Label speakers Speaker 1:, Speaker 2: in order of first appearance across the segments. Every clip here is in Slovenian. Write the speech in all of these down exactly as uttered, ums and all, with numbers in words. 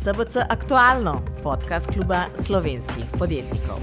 Speaker 1: S B C Aktualno, podcast kluba slovenskih podjetnikov.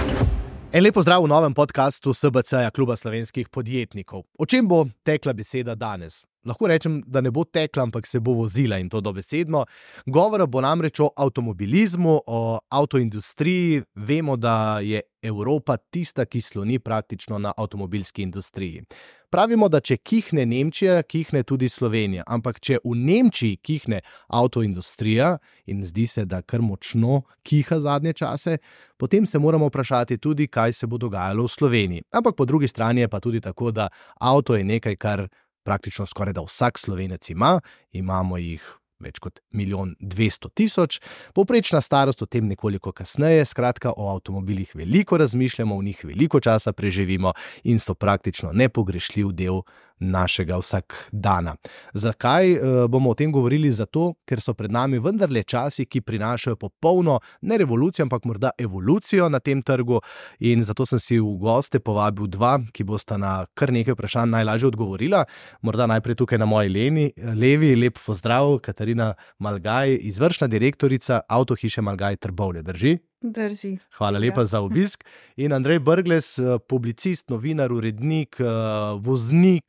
Speaker 2: En lep pozdrav v novem podcastu S B C-ja kluba slovenskih podjetnikov. O čem bo tekla beseda danes? Lahko rečem, da ne bo tekla, ampak se bo vozila in to dobesedno. Govora bo namreč o avtomobilizmu, o avtoindustriji. Vemo, da je Evropa tista, ki sloni praktično na avtomobilski industriji. Pravimo, da če kihne Nemčija, kihne tudi Slovenija. Ampak če v Nemčiji kihne avtoindustrija, in zdi se, da kar močno kiha zadnje čase, potem se moramo vprašati tudi, kaj se bo dogajalo v Sloveniji. Ampak po drugi strani je pa tudi tako, da avto je nekaj, kar praktično skoraj da vsak Slovenec ima, imamo jih več kot milijon dvesto tisoč, povprečna starost o tem nekoliko kasneje, skratka o avtomobilih veliko razmišljamo, v njih veliko časa preživimo in so praktično nepogrešljiv del našega vsakdana. Zakaj e, bomo o tem govorili? Zato, ker so pred nami vendarle časi, ki prinašajo popolno, ne revolucijo, ampak morda evolucijo na tem trgu in zato sem si v goste povabil dva, ki bosta na kar nekaj vprašanj najlažje odgovorila. Morda najprej tukaj na moji leni, levi, lep pozdrav, Katarina Malgaj, izvršna direktorica Avtohiše Malgaj Trbovlje, drži?
Speaker 3: Drži.
Speaker 2: Hvala lepa ja. za obisk. In Andrej Brglez, publicist, novinar, urednik, voznik,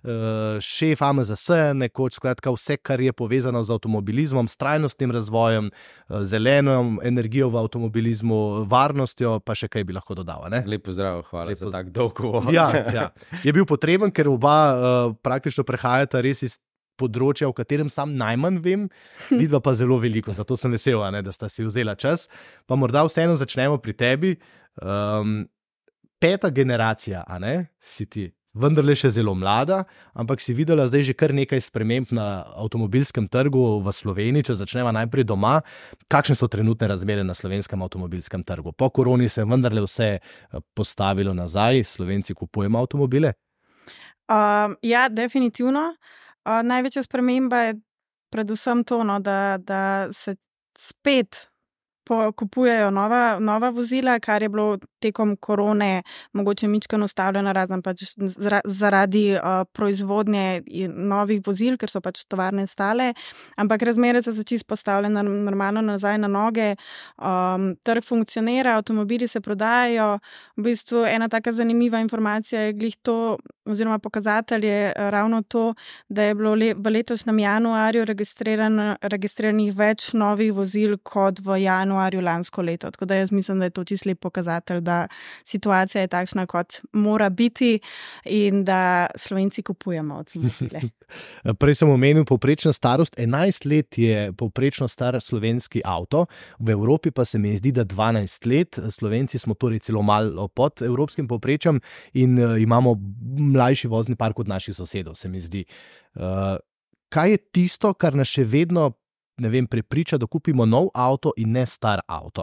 Speaker 2: šef A M Z S-ja, nekoč, skratka vse, kar je povezano z avtomobilizmom, s trajnostnim razvojem, zeleno energijo v avtomobilizmu, varnostjo, pa še kaj bi lahko dodal, ne?
Speaker 4: Lep pozdrav, hvala Lep... za tak dolg uvod.
Speaker 2: Ja, ja. Je bil potreben, ker oba uh, praktično prehajata res iz področja, v katerem sam najmanj vem, vidva pa zelo veliko, zato sem vesel, ne, da sta si vzela čas. Pa morda vseeno začnemo pri tebi. Um, peta generacija, a ne, si ti vendarle še zelo mlada, ampak si videla zdaj že kar nekaj sprememb na avtomobilskem trgu v Sloveniji, če začneva najprej doma. Kakšne so trenutne razmere na slovenskem avtomobilskem trgu? Po koroni se je vendarle vse postavilo nazaj, Slovenci kupujemo avtomobile?
Speaker 3: Um, ja, definitivno. Uh, največja sprememba je predvsem to, no, da, da se spet po, kupujejo nova, nova vozila, kar je bilo tekom korone mogoče mičkeno ustavljeno, razen pač zaradi uh, proizvodnje novih vozil, ker so pač tovarne stale, ampak razmere so se čisto postavljene normalno nazaj na noge, um, trg funkcionira, avtomobili se prodajajo. V bistvu ena taka zanimiva informacija je glih to, oziroma pokazatelj je ravno to, da je bilo le, v letošnjem januarju registriran, registriranih več novih vozil kot v januarju lansko leto. Tako da jaz mislim, da je to čisto lep pokazatelj, da situacija je takšna, kot mora biti in da Slovenci kupujemo avtomobile.
Speaker 2: Prej sem omenil povprečno starost. enajst let je povprečno star slovenski avto, v Evropi pa se mi zdi, da dvanajst let. Slovenci smo torej celo malo pod evropskim povprečjem in uh, imamo mlajši vozni park od naših sosedov, se mi zdi. Uh, kaj je tisto, kar nas še vedno, ne vem, prepriča, da kupimo nov avto in ne star avto?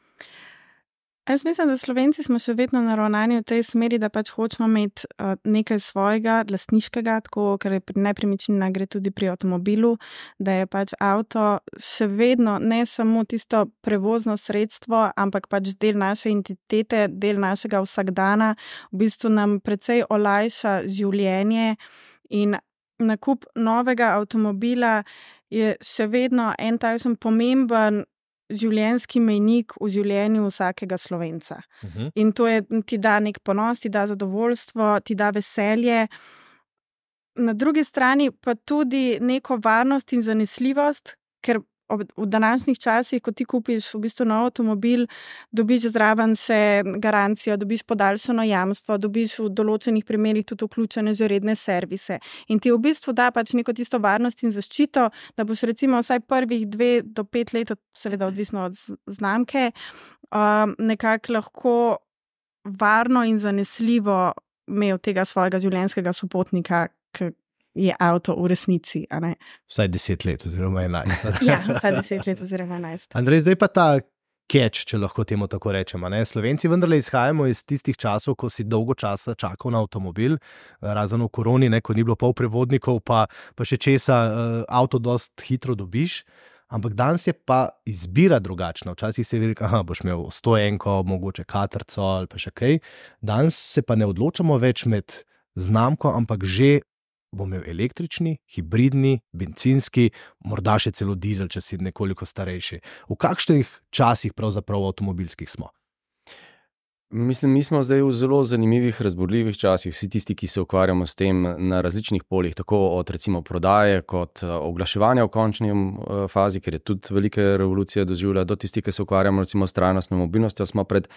Speaker 3: Jaz mislim, da Slovenci smo še vedno naravnani v tej smeri, da pač hočemo imeti uh, nekaj svojega, lastniškega, tako, ker je pri nepremičnina gre tudi pri avtomobilu, da je pač avto še vedno ne samo tisto prevozno sredstvo, ampak pač del naše identitete, del našega vsakdana, v bistvu nam precej olajša življenje in nakup novega avtomobila je še vedno en takšen pomemben življenjski mejnik v življenju vsakega Slovenca. Uh-huh. In to je, ti da nek ponos, ti da zadovoljstvo, ti da veselje. Na drugi strani pa tudi neko varnost in zanesljivost, ker ob, v današnjih časih, ko ti kupiš v bistvu nov avtomobil, dobiš zraven še garancijo, dobiš podaljšano jamstvo, dobiš v določenih primerih tudi vključene že redne servise. In ti v bistvu da pač neko tisto varnost in zaščito, da boš recimo vsaj prvih dve do pet let, seveda odvisno od znamke, um, nekako lahko varno in zanesljivo imel tega svojega življenjskega sopotnika, ki je avto v resnici, a ne?
Speaker 2: Vsaj deset let oziroma enajst.
Speaker 3: Ja, vsaj deset let oziroma enajst.
Speaker 2: Andrej, zdaj pa ta catch, če lahko temu tako rečemo, ne? Slovenci vendarle izhajamo iz tistih časov, ko si dolgo časa čakal na avtomobil, razen v koroni, ne, ko ni bilo polprevodnikov, pa, pa še česa, avto dost hitro dobiš. Ampak danes je pa izbira drugačna. Včasih se je rekel, aha, boš imel stoenko, mogoče katrco ali pa še kaj. Danes se pa ne odločamo več med znamko, ampak že bo imel električni, hibridni, bencinski, morda še celo dizel, če si nekoliko starejši. V kakšnih časih pravzaprav avtomobilskih smo?
Speaker 4: Mislim, mi smo zdaj v zelo zanimivih, razburljivih časih, vsi tisti, ki se ukvarjamo s tem na različnih poljih, tako od recimo prodaje, kot oglaševanja v končni fazi, ker je tudi velike revolucije doživlja, do tisti, ki se ukvarjamo recimo s trajnostno mobilnostjo, smo pred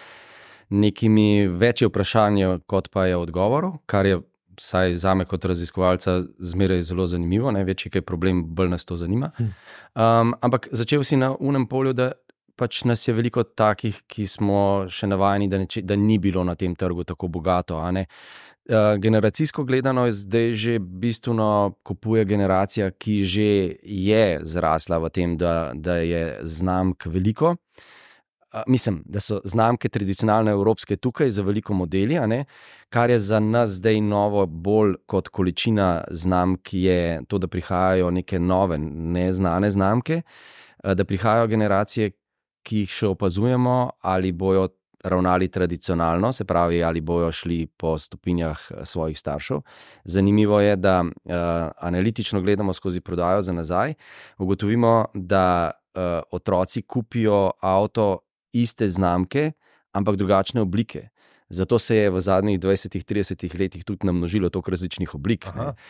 Speaker 4: nekimi večji vprašanji, kot pa je odgovorov, kar je vsaj zame kot raziskovalca zmeraj zelo zanimivo, ne, večji kaj problem, bolj nas to zanima. Um, ampak začel si na unem polju, da pač nas je veliko takih, ki smo še navajeni, da, neče, da ni bilo na tem trgu tako bogato. A ne? Uh, generacijsko gledano je zdaj že bistveno kupuje generacija, ki že je zrasla v tem, da, da je znamk veliko. Uh, mislim, da so znamke tradicionalne evropske tukaj za veliko modeli, a ne? Kar je za nas zdaj novo bolj kot količina znamk je to, da prihajajo neke nove, neznane znamke, uh, da prihajajo generacije, ki jih še opazujemo, ali bojo ravnali tradicionalno, se pravi, ali bojo šli po stopinjah svojih staršev. Zanimivo je, da uh, analitično gledamo skozi prodajo za nazaj, ugotovimo, da uh, otroci kupijo avto iste znamke, ampak drugačne oblike. Zato se je v zadnjih dvajsetih tridesetih letih tudi namnožilo toliko različnih oblik.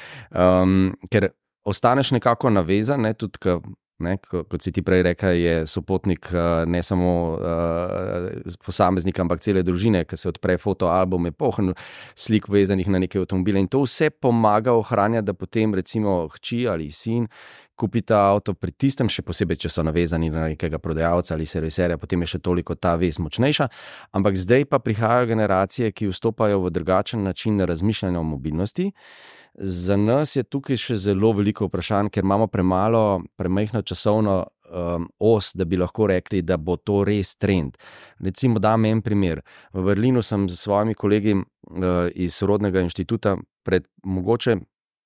Speaker 4: Um, ker ostaneš nekako navezan, ne, tudi k Ne, kot si ti prej rekel, je sopotnik ne samo uh, posameznika, ampak cele družine, ki se odpre fotoalbum, je poln slik vezanih na neke avtomobile in to vse pomaga ohranjati, da potem recimo hči ali sin kupita avto pri tistem, še posebej, če so navezani na nekega prodajalca ali serviserja, potem je še toliko ta vez močnejša, ampak zdaj pa prihajajo generacije, ki vstopajo v drugačen način razmišljanja o mobilnosti. Za nas je tukaj še zelo veliko vprašanj, ker imamo premalo, premajhno časovno um, os, da bi lahko rekli, da bo to res trend. Recimo dam en primer. V Berlinu sem z svojimi kolegi uh, iz sorodnega inštituta pred mogoče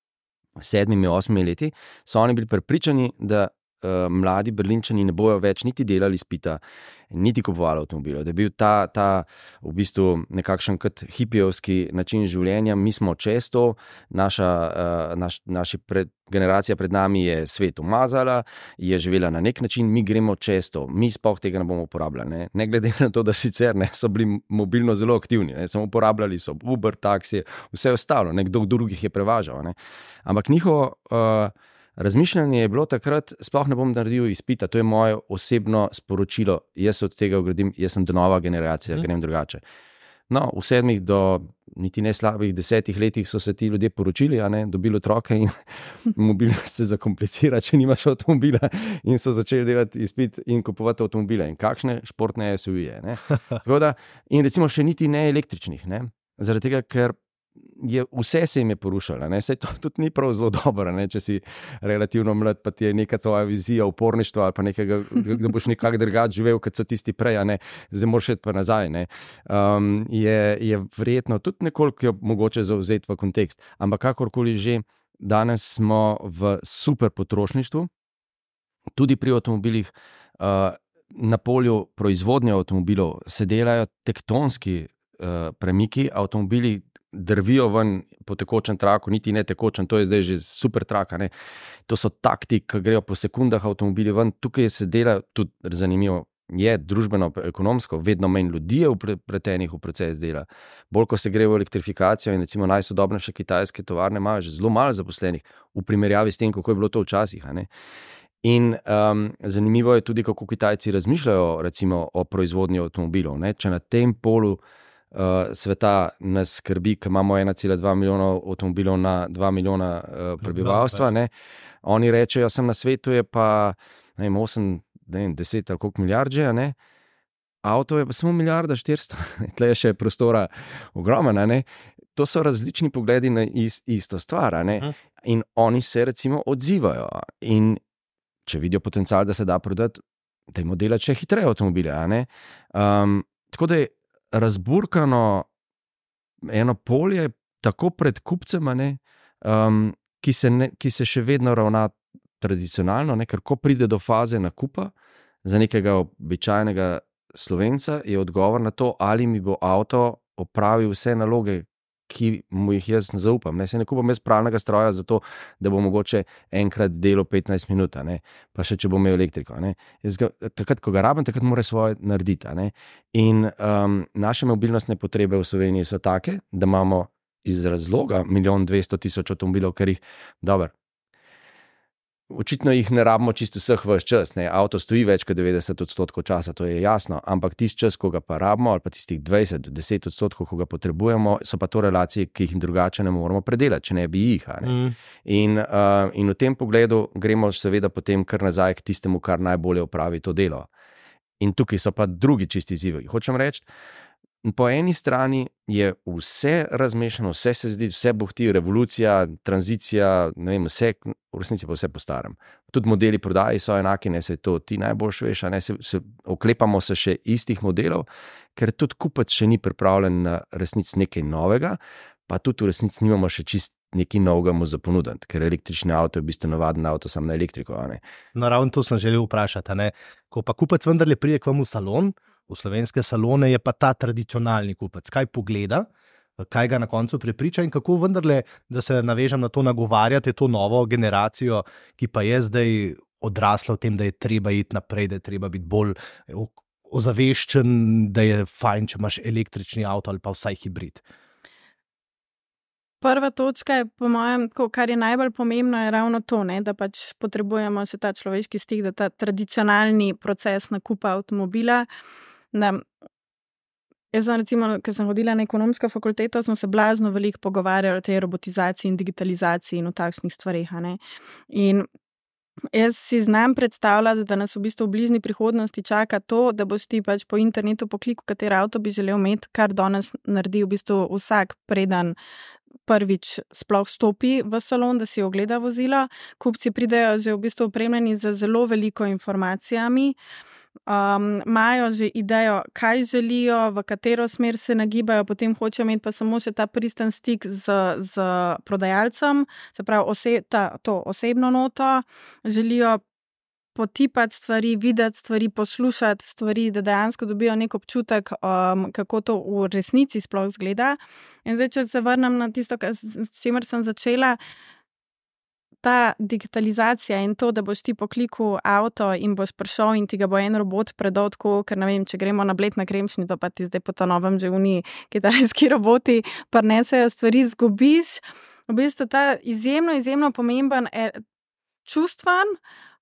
Speaker 4: sedmimi, osmimi leti, so oni bili prepričani, da uh, mladi Berlinčani ne bojo več niti delali izpita, niti kupovali avtomobilov, da je bil ta, ta v bistvu nekakšen kot hipijevski način življenja. Mi smo čez to, naša, uh, naš, naši pred, generacija pred nami je svet umazala, je živela na nek način, mi gremo čez to, mi sploh tega ne bomo uporabljali. Ne, ne glede na to, da sicer ne, so bili mobilno zelo aktivni, ne, samo uporabljali so Uber, taksije, vse ostalo, nekdo drugih je prevažal. Ne. Ampak njihovo uh, razmišljanje je bilo takrat, sploh ne bom naredil izpita, to je moje osebno sporočilo, jaz se od tega ogradim, jaz sem do nova generacija, mm. grem drugače. No, v sedmih do niti ne slabih desetih letih so se ti ljudje poročili, a ne, dobili otroke in mobilnost se zakomplicira, če nimaš avtomobila in so začeli delati izpit in kupovati avtomobile in kakšne športne S U V-je. Tako da, in recimo še niti ne električnih, ne, zaradi tega, ker je, vse se jim je porušalo, ne? Saj to tudi ni prav zelo dobro, ne? Če si relativno mlad, pa ti je neka tvoja vizija uporništva ali pa nekega, da boš nekako drugače živel, kot so tisti prej, a ne? Zdaj moraš iti pa nazaj, ne? Um, je, je verjetno tudi nekoliko mogoče zavzeti v kontekst, ampak kakorkoli že, danes smo v super potrošništvu, tudi pri avtomobilih, uh, na polju proizvodnje avtomobilov se delajo tektonski uh, premiki, avtomobili drvijo ven po tekočem traku, niti ne tekočem, to je zdaj že super trak, ne. To so takti, ki grejo po sekundah avtomobili ven, tukaj se dela tudi zanimivo, je družbeno, ekonomsko, vedno manj ljudi je vpletenih v proces dela. Bolj, ko se gre v elektrifikacijo in recimo najsodobnejše kitajske tovarne imajo že zelo malo zaposlenih v primerjavi s tem, kako je bilo to včasih, a ne. In um, zanimivo je tudi, kako Kitajci razmišljajo recimo o proizvodnji avtomobilov, ne. Če na tem polu Uh, sveta nas skrbi, ker imamo ena cela dva milijona avtomobilov na dva milijona uh, prebivalstva. Ne? Oni rečejo, sem na svetu je pa ne vem, osem, ne vem, deset ali koliko milijard že, ne? Avto je pa samo milijarda štiristo, tle je še prostora ogromna, ne? To so različni pogledi na is, isto stvar, ne? Uh. In oni se recimo odzivajo in če vidijo potencial, da se da prodati, dajmo delati še hitreje avtomobile, a ne? Um, tako da je razburkano eno polje, tako pred kupcem, ne, um, ki, se ne, ki se še vedno ravna tradicionalno, ne, ker ko pride do faze nakupa za nekega običajnega Slovenca, je odgovor na to, ali mi bo avto opravil vse naloge, ki mu jih jaz ne zaupam. Ne, se ne kupam jaz pralnega stroja zato, da bo mogoče enkrat delo petnajst minut, ne, pa še če bo imel elektriko. Ne. Jaz ga, takrat, ko ga rabim, takrat mora svoje narediti. Ne. In um, naše mobilnostne potrebe v Sloveniji so take, da imamo iz razloga milijon dvesto tisoč avtomobilov, ker jih, dobro, očitno jih ne rabimo čisto vseh ves čas, ne. Avto stoji več kot devetdeset odstotkov časa, to je jasno, ampak tisti čas, ko ga pa rabimo, ali pa tistih dvajset do deset odstotkov, ko ga potrebujemo, so pa to relacije, ki jih drugače ne moramo predelati, če ne bi jih. Ne. Mm. In, uh, in v tem pogledu gremo seveda potem kar nazaj k tistemu, kar najbolje opravi to delo. In tukaj so pa drugi čisti izzivi. Hočem reči, po eni strani je vse razmešano, vse se zdi, vse buhti, revolucija, tranzicija, ne vem, vse, v resnici pa vse po starem. Tudi modeli prodaji so enaki, ne, se to ti najbolj veš, ne, se, se oklepamo se še istih modelov, ker tudi kupec še ni pripravljen na resnici nekaj novega, pa tudi v resnici nimamo še čist nekaj novega mu za ponuditi, ker električni avto je v bistvu navaden avto sam na elektriko.
Speaker 2: Naravno to sem želel vprašati, ne? Ko pa kupec vendarle prije k vam v salon, v slovenske salone, je pa ta tradicionalni kupec. Kaj pogleda, kaj ga na koncu prepriča in kako vendarle, da se navežem na to, nagovarjate to novo generacijo, ki pa je zdaj odrasla v tem, da je treba iti naprej, da je treba biti bolj ozaveščen, da je fajn, če imaš električni avto ali pa vsaj hibrid.
Speaker 3: Prva točka je, po mojem, kar je najbolj pomembno, je ravno to, ne, da pač potrebujemo še ta človeški stik, da ta tradicionalni proces nakupa avtomobila. Da, jaz sem recimo, ker sem hodila na ekonomsko fakulteto, smo se blazno veliko pogovarjali o tej robotizaciji in digitalizaciji in o takšnih stvareh. Ne. In jaz si znam predstavljati, da nas v bistvu v bližnji prihodnosti čaka to, da boš ti pač po internetu po kliku, katero avto bi želel imeti, kar danes naredi v bistvu vsak preden prvič sploh stopi v salon, da si ogleda vozilo. Kupci pridejo že v bistvu opremljeni z zelo veliko informacijami, um, imajo že idejo, kaj želijo, v katero smer se nagibajo, potem hočejo imeti pa samo še ta pristen stik z, z prodajalcem, se pravi ose, ta, to osebno noto, želijo potipati stvari, videti stvari, poslušati stvari, da dejansko dobijo nek občutek, um, kako to v resnici sploh zgleda. In zdaj, če se vrnem na tisto, s čimer sem začela, ta digitalizacija in to, da boš ti po kliku avto in boš prišel in ti ga bo en robot predal tako, ker ne vem, če gremo na Bled na Kremšnito, pa ti zdaj po ta novem že oni kitajski roboti prinesejo stvari, zgubiš. V bistvu ta izjemno, izjemno pomemben e, čustven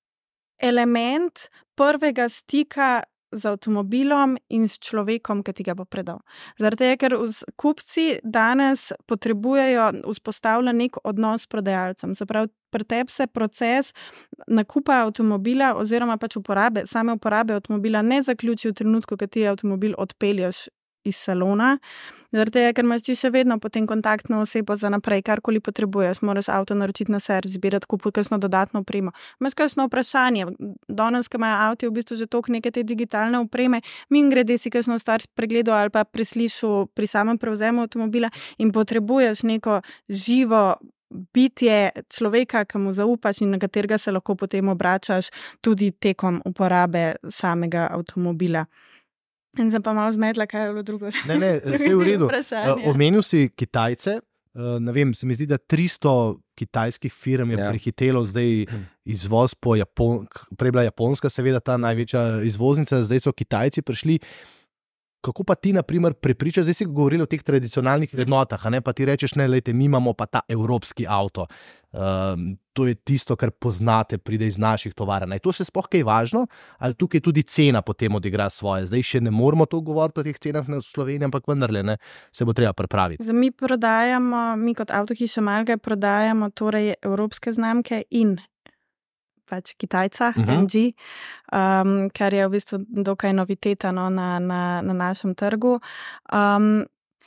Speaker 3: element prvega stika z avtomobilom in s človekom, ki ti ga bo predal. Zaradi tega, ker kupci danes potrebujejo vzpostavljen nek odnos s prodajalcem. Se pravi, pri tebi se proces nakupa avtomobila oziroma pač uporabe, same uporabe avtomobila ne zaključi v trenutku, ko ti avtomobil odpelješ iz salona, zaradi tega, ker imaš ti še vedno potem kontaktno osebo za naprej, karkoli potrebuješ, moraš avto naročiti na servis, zbirati, kupiti kakšno dodatno opremo. Imaš kakšno vprašanje, danes, ko imajo avti v bistvu že toliko neke te digitalne opreme, mimogrede si kakšno stvar pregledal ali pa preslišal pri samem prevzemu avtomobila in potrebuješ neko živo bitje človeka, ki mu zaupaš in na katerega se lahko potem obračaš tudi tekom uporabe samega avtomobila. In sem pa malo zmedla, kaj je bilo drugo.
Speaker 2: Ne, ne, vse je v redu. Uh, omenil si Kitajce, uh, ne vem, se mi zdi, da tristo kitajskih firm je ja. prehitelo zdaj izvoz po Japonski, prej bila Japonska, seveda ta največja izvoznica, zdaj so Kitajci prišli. Kako pa ti, na primer, prepričaš, zdaj si govorili o teh tradicionalnih vrednotah, a ne, pa ti rečeš, ne, lejte, mi imamo pa ta evropski avto. Um, to je tisto, kar poznate, pride iz naših tovarn. Je to še sploh kaj važno? Ali tukaj tudi cena potem odigra svoje? Zdaj še ne moramo to govoriti o teh cenah na Sloveniji, ampak vendarle, ne, se bo treba pripraviti.
Speaker 3: Mi prodajamo, mi kot Avtohiša Malgaj prodajamo torej evropske znamke in pač Kitajca, uh-huh. M G, um, kar je v bistvu dokaj noviteta no, na, na, na našem trgu. Um,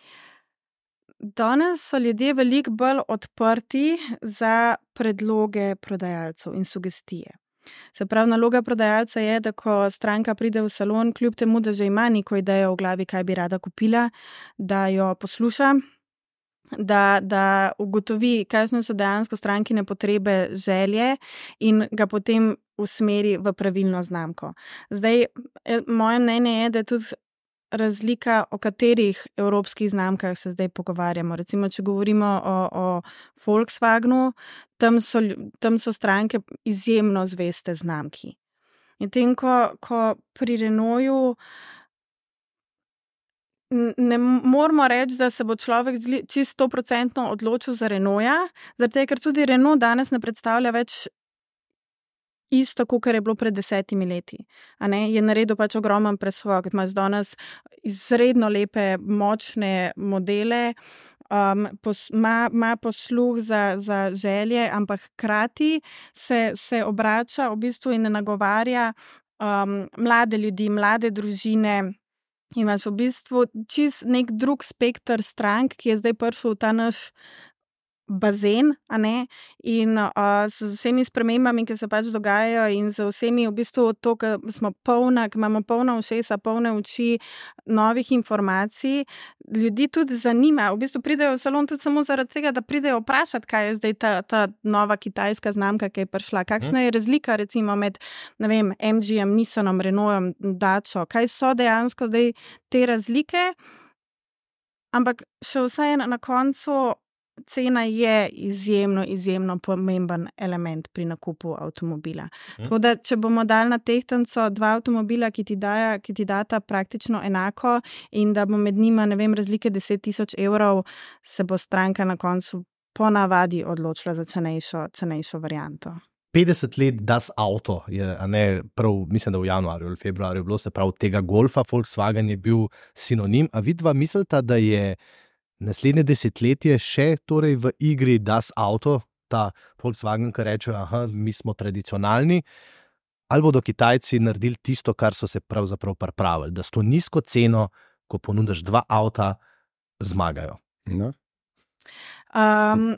Speaker 3: danes so ljudje veliko bolj odprti za predloge prodajalcev in sugestije. Se pravi, naloga prodajalca je, da ko stranka pride v salon, kljub temu, da že ima neko idejo v glavi, kaj bi rada kupila, da jo posluša, Da, da ugotovi, kakšne so dejansko strankine potrebe, želje in ga potem usmeri v pravilno znamko. Zdaj, moje mnenje je, da je tudi razlika, o katerih evropskih znamkah se zdaj pogovarjamo. Recimo, če govorimo o, o Volkswagenu, tam so, tam so stranke izjemno zveste znamki. In tem, ko, ko pri Renaultu ne moramo reči, da se bo človek čisto sto procentno odločil za Renaulta, zato ker tudi Renault danes ne predstavlja več isto, kot je bilo pred desetimi leti. A ne? Je naredil pač ogromen preskok, ima danes izredno lepe, močne modele, um, pos, ma, ma posluh za, za želje, ampak hkrati se, se obrača v bistvu in nagovarja um, mlade ljudi, mlade družine. Imaš v bistvu čist nek drug spekter strank, ki je zdaj prišel v ta naš bazen, a ne, in uh, z vsemi spremembami, ki se pač dogajajo in z vsemi v bistvu to, ki smo polna, ki imamo polna ušesa, polne oči novih informacij, ljudi tudi zanima, v bistvu pridejo v salon tudi samo zaradi tega, da pridejo vprašati, kaj je zdaj ta, ta nova kitajska znamka, ki je prišla, kakšna je razlika recimo med, ne vem, em dži-jem, Nissanom, Renaultom, Dačo, kaj so dejansko zdaj te razlike, ampak še vseeno na koncu cena je izjemno, izjemno pomemben element pri nakupu avtomobila. Hmm. Tako da, če bomo dali na tehtnico dva avtomobila, ki ti daja, ki ti data praktično enako in da bo med njima, ne vem, razlike deset tisoč evrov, se bo stranka na koncu ponavadi odločila za cenejšo, cenejšo varianto.
Speaker 2: petdeset let Das Auto je, a ne, prav, mislim, da v januarju ali februarju bilo, se prav tega Golfa, Volkswagen je bil sinonim, a vidva mislita, da je naslednje desetletje še torej v igri Das Auto, ta Volkswagen, ki reče, aha, mi smo tradicionalni, ali bodo Kitajci naredili tisto, kar so se pravzaprav pripravili, da s to nizko ceno, ko ponudiš dva avta, zmagajo.
Speaker 4: No.
Speaker 3: Um,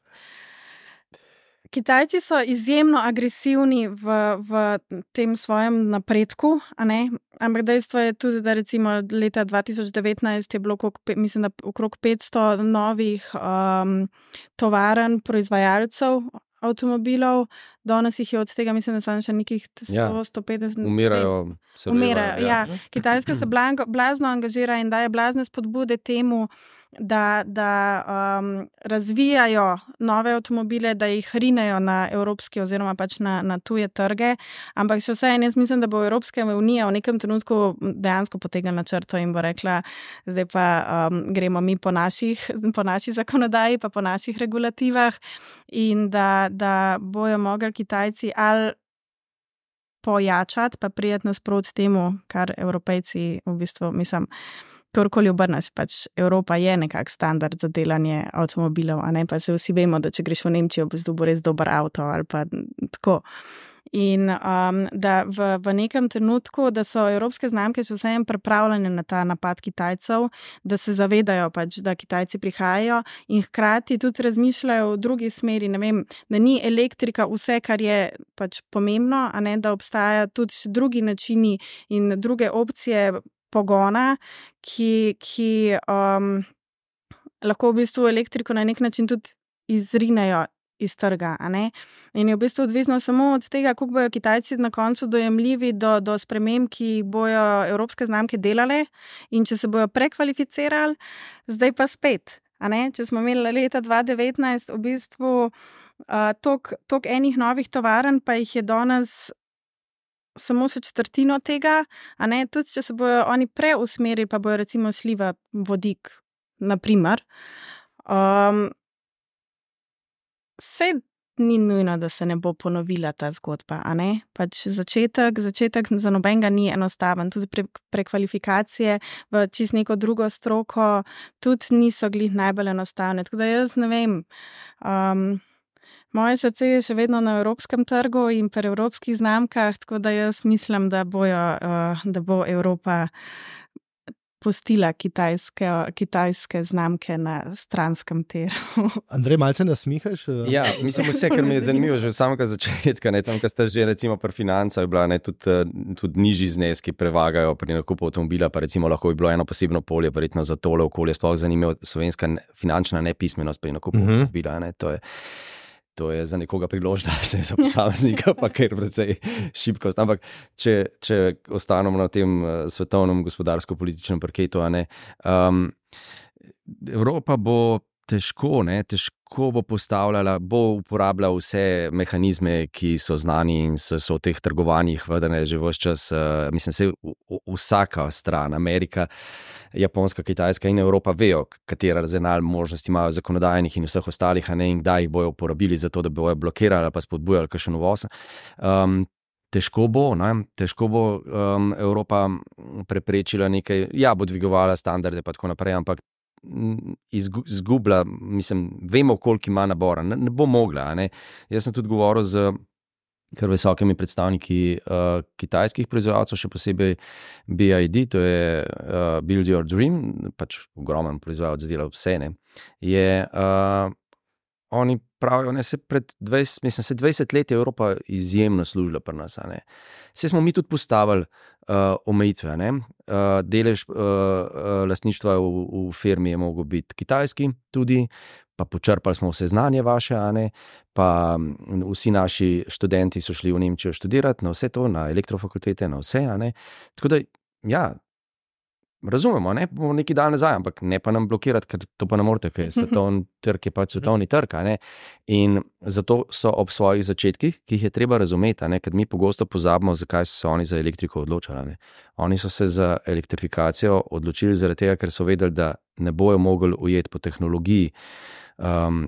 Speaker 3: Kitajci so izjemno agresivni v, v tem svojem napredku, a ne? Ampak dejstvo je tudi, da recimo leta dva tisoč devetnajst je bilo, mislim, da okrog petsto novih um, tovarn proizvajalcev avtomobilov, danes jih je od tega, mislim, da so še nekih sto,
Speaker 4: ja,
Speaker 3: sto petdeset.
Speaker 4: Umirajo.
Speaker 3: Umirajo, ja. ja. Kitajska se blanko, blazno angažira in daje blazne spodbude temu, da, da um, razvijajo nove avtomobile, da jih rinejo na evropske oziroma pač na, na tuje trge, ampak še vseeno jaz mislim, da bo Evropska unija v nekem trenutku dejansko potegnila črto in bo rekla, zdaj pa um, gremo mi po naših, po naši zakonodaji, pa po naših regulativah in da, da bojo mogli Kitajci ali pojačati, pa prijeti nasproti temu, kar Evropejci v bistvu, mislim, kjerkoli obrneš, pač Evropa je nekak standard za delanje avtomobilov, a ne, pa se vsi vemo, da če greš v Nemčijo, bo res dober avto ali pa tako. In um, da v, v nekem trenutku, da so evropske znamke še vseeno pripravljene na ta napad Kitajcev, da se zavedajo pač, da Kitajci prihajajo in hkrati tudi razmišljajo v drugi smeri, ne vem, da ni elektrika vse, kar je pač pomembno, a ne, da obstaja tudi še drugi načini in druge opcije pogona, ki, ki um, lahko v bistvu elektriko na nek način tudi izrinejo iz trga, a ne? In je v bistvu odvisno samo od tega, kako bojo Kitajci na koncu dojemljivi do, do sprememb, ki bojo evropske znamke delale in če se bojo prekvalificirali, zdaj pa spet, a ne? Če smo imeli leta dva tisoč devetnajst v bistvu uh, tok, tok enih novih tovarn, pa jih je danes samo še četrtino tega, a ne, tudi če se bojo oni preusmerili, pa bojo recimo šli v vodik, naprimer. Um, Sej ni nujno, da se ne bo ponovila ta zgodba, a ne? Pač začetek, začetek za nobenega ni enostaven, tudi pre, prekvalifikacije v čist neko drugo stroko tudi niso glih najbolj enostavne, tako da jaz ne vem, um, moje srce je še vedno na evropskem trgu in pri evropskih znamkah, tako da jaz mislim, da bojo, uh, da bo Evropa pustila kitajske, kitajske znamke na stranskem teru.
Speaker 2: Andrej, malce nasmihaš?
Speaker 4: Ja, mislim, vse, kar mi je zanimivo že od samega začetka, ne, tam, ko ste že recimo pri financah, je bila ne, tudi, tudi nižji zneski prevagajo pri nakupu avtomobila, pa recimo lahko bi bilo eno posebno polje, verjetno za tole okolje, sploh zanimivo slovenska finančna nepismenost pri nakupu uh-huh. avtomobila, ne, to je. to je za nekoga priložnost, za posameznika pa kar precej šibkost. Ampak če, če ostanemo na tem svetovnem gospodarsko-političnem parketu, a ne, um, Evropa bo težko, ne, težko bo postavljala, bo uporabljala vse mehanizme, ki so znani in so, so v teh trgovanjih vedene že ves čas. Uh, mislim, se vsaka stran, Amerika, Japonska, Kitajska in Evropa vejo, katera arzenal možnosti imajo zakonodajnih in vseh ostalih, a ne, in kdaj jih bojo uporabili za to, da bojo blokirali ali pa spodbujali kakšen uvoz. Um, težko bo, ne? težko bo um, Evropa preprečila nekaj, ja, bo dvigovala standarde pa tako naprej, ampak izgubila, mislim, vemo, koliko ima nabora, ne, ne bo mogla. Ne? Jaz sem tudi govoril z kar visokimi predstavniki uh, kitajskih proizvajalcev, še posebej B I D, to je uh, Build Your Dream, pač ogromen proizvajalec dela vse, ne, je, uh, oni pravijo, ne, se pred dvajset, mislim, se dvajset let je Evropa izjemno služila pri nas, ne. Se smo mi tudi postavili uh, omejitve, ne, uh, delež uh, uh, lastništva v, v firmi je mogel biti kitajski tudi, pa počrpali smo vse znanje vaše, a ne, pa vsi naši študenti so šli v Nemčijo študirati na vse to, na elektrofakultete, na vse, a ne. Tako da, ja, razumemo, ne, bomo neki dan nazaj, ampak ne pa nam blokirati, ker to pa ne morete, ker svetovni trg je pač svetovni trg, a ne. In zato so ob svojih začetkih, ki jih je treba razumeti, a ne, ker mi pogosto pozabimo, zakaj so se oni za elektriko odločili, ne. Oni so se za elektrifikacijo odločili zaradi tega, ker so vedeli, da ne bojo mogli ujeti po tehnologiji, Um,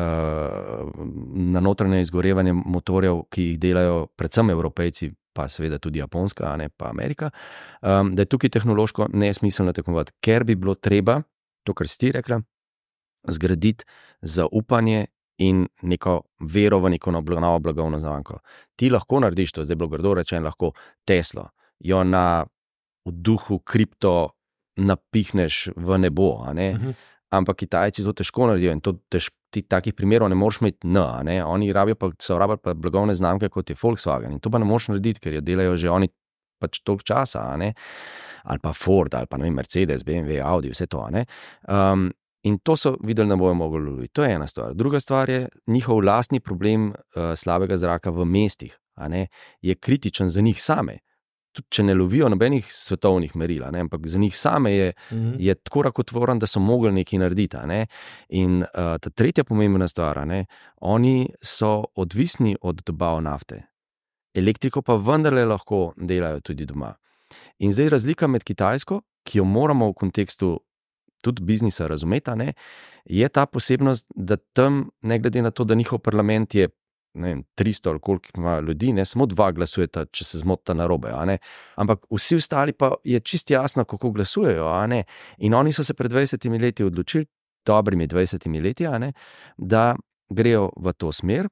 Speaker 4: uh, na notranje izgorevanje motorjev, ki jih delajo predvsem Evropejci, pa seveda tudi Japonska, a ne pa Amerika, um, da je tukaj tehnološko nesmiselno tekmovati, ker bi bilo treba, to, kar si ti rekla, zgraditi zaupanje in neko vero v neko novo blagovno znamko. Ti lahko narediš to, zdaj bilo grdo rečeno, lahko Teslo, jo na v duhu kripto napihneš v nebo, a ne, uh-huh. Ampak Kitajci to težko naredijo in to tež, ti takih primerov ne moreš imeti, ne, ne? Oni rabijo pa, so rabili pa blagovne znamke kot je Volkswagen in to pa ne moreš narediti, ker jo delajo že oni pač toliko časa, a ne, ali pa Ford, ali pa ne vem, Mercedes, B M W, Audi, vse to, a ne. Um, in to so videli, da bojo mogli loviti. To je ena stvar. Druga stvar je njihov lastni problem uh, slabega zraka v mestih, a ne, je kritičen za njih same. Tudi če ne lovijo nobenih svetovnih meril, ne, ampak za njih same je, mm-hmm. je tako rakotvoren, da so mogli nekaj narediti. Ne. In uh, ta tretja pomembna stvar, ne, oni so odvisni od dobav nafte. Elektriko pa vendarle lahko delajo tudi doma. In zdaj razlika med Kitajsko, ki jo moramo v kontekstu tudi biznisa razumeti, ne, je ta posebnost, da tam, ne glede na to, da njihov parlament je ne vem, tristo ali koliko ima ljudi, ne, samo dva glasujeta, če se zmotita narobe, a ne, ampak vsi ostali pa je čist jasno, kako glasujejo, a ne, in oni so se pred dvajsetimi leti odločili, dobrimi dvajsetimi leti, a ne, da grejo v to smer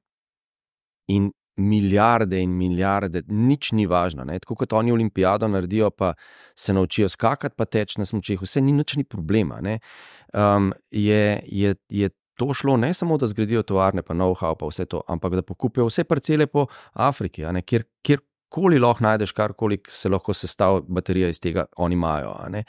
Speaker 4: in milijarde in milijarde, nič ni važno, ne, tako kot oni olimpijado naredijo, pa se naučijo skakati, pa teč na smučeh, vse ni nič ni problema, ne, um, je, je, je to šlo ne samo, da zgradijo tovarne, pa know-how, pa vse to, ampak da pokupijo vse parcele po Afriki, a ne, kjer, kjerkoli lahko najdeš, karkoli se lahko sestav baterija iz tega, oni imajo, a ne.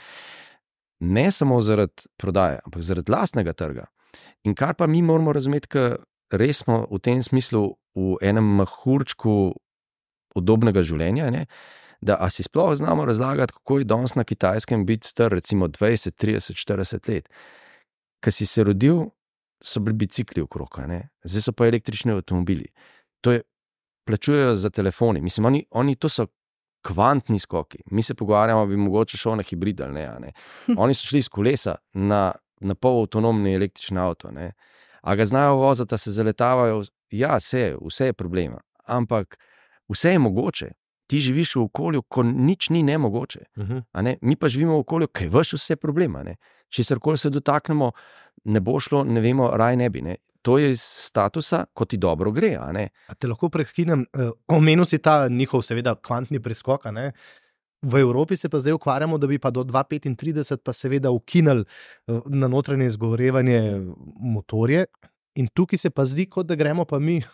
Speaker 4: Ne samo zaradi prodaje, ampak zaradi lastnega trga. In kar pa mi moramo razumeti, ker res smo v tem smislu v enem mahurčku udobnega življenja, ne, da a si sploh znamo razlagati, kako je danes na Kitajskem biti star, recimo dvajset, trideset, štirideset let. Ker si se rodil, so bili bicikli okrog, ne? Zdaj so pa električni avtomobili. To je, plačujejo za telefoni. Mislim, oni, oni to so kvantni skoki. Mi se pogovarjamo, bi mogoče šel na hibrid ali ne, ne. Oni so šli iz kolesa na, na pol avtonomni električni avto, ne. A ga znajo voziti, se zaletavajo, ja, vse, vse je problema. Ampak vse je mogoče. Ti živiš v okolju, ko nič ni nemogoče. Uh-huh. A ne? Mi pa živimo v okolju, ki je veš vse problema. Ne? Če se karkoli se dotaknemo, ne bo šlo, ne vemo, raj ne bi. Ne? To je iz statusa, ko ti dobro gre. A, ne?
Speaker 2: A te lahko prekinem, omenil si ta njihov seveda kvantni preskok, ne? V Evropi se pa zdaj ukvarjamo, da bi pa do dva tisoč petintrideset pa seveda ukinili na notranje izgorevanje motorje in tukaj se pa zdi, kot da gremo pa mi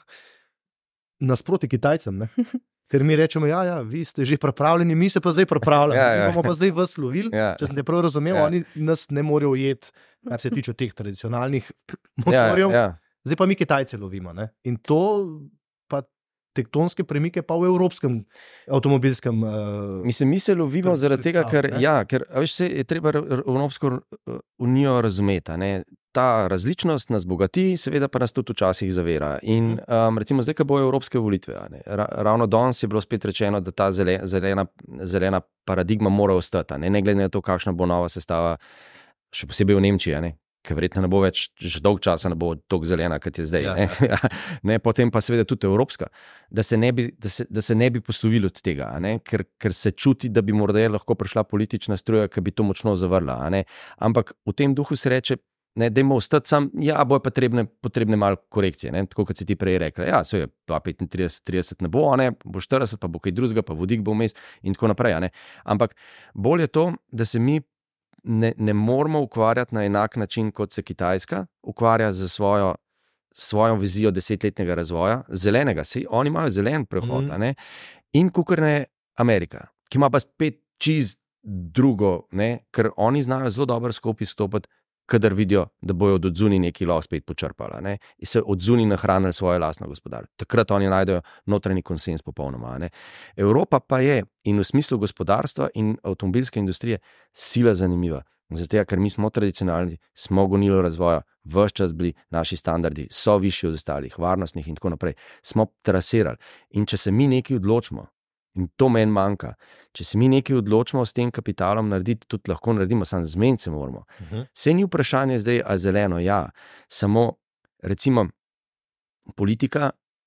Speaker 2: nasproti Kitajcem, ne? Ker mi rečemo, ja, ja, vi ste že pripravljeni, mi se pa zdaj pripravljamo. Ja, ja. Bomo pa zdaj vas lovili, ja. Če sem te prav razumel, ja. Oni nas ne morejo ujeti, kar se tiče teh tradicionalnih motorjev.
Speaker 4: Ja, ja.
Speaker 2: zdaj pa mi Kitajce lovimo. Ne? In to pa tektonske premike pa v evropskem avtomobilskem uh,
Speaker 4: Mislim, mi se lovimo zaradi tega, ker, ja, ker veš, se je treba Evropsko unijo razumeti. Ne? Ta različnost nas bogati, seveda pa nas tudi včasih zavira. In um, recimo zdaj, ko bo evropske volitve, ne? Ra, ravno danes je bilo spet rečeno, da ta zele, zelena, zelena paradigma mora ostati, ne? Ne glede na to, kakšna bo nova sestava, še posebej v Nemčiji, ne? Ker verjetno ne bo več, že dolg časa ne bo toliko zelena, kot je zdaj. Ja, ne? Ja. Ne, potem pa seveda tudi evropska, da se ne bi, da se, da se ne bi poslovili od tega, ne? Ker, ker se čuti, da bi morda lahko prišla politična struja, ki bi to močno zavrla. Ne? Ampak v tem duhu se reče, ne, dajmo ostati sam, ja, bo je potrebne, potrebne malo korekcije, ne? Tako kot si ti prej rekla, ja, se je pa petintrideset trideset ne bo, ne? Bo štirideset, pa bo kaj drugega, pa vodik bo vmes in tako naprej. Ne? Ampak bolj je to, da se mi Ne, ne moramo ukvarjati na enak način, kot se Kitajska ukvarja z svojo, svojo vizijo desetletnega razvoja, zelenega, sej oni imajo zelen prehod, mm. a ne? In kukor ne Amerika, ki ima pa spet čist drugo, ne? Ker oni znajo zelo dobro skupaj stopiti, kadar vidijo, da bojo od odzuni neki lov spet počrpali, ne? In se od odzuni nahranili svoje lastno gospodarstvo. Takrat oni najdejo notranji konsens popolnoma, ne? Evropa pa je in v smislu gospodarstva in avtomobilske industrije sila zanimiva. Zato, ker mi smo tradicionalni, smo gonilo razvoja, ves čas bili naši standardi, so višji od ostalih, varnostnih in tako naprej. Smo trasirali. In če se mi nekaj odločimo, in to meni manjka, če se mi nekaj odločimo s tem kapitalom narediti, tudi lahko naredimo, samo zmeniti se moramo. Uh-huh. Sej ni vprašanje zdaj, a zeleno, ja, samo recimo politika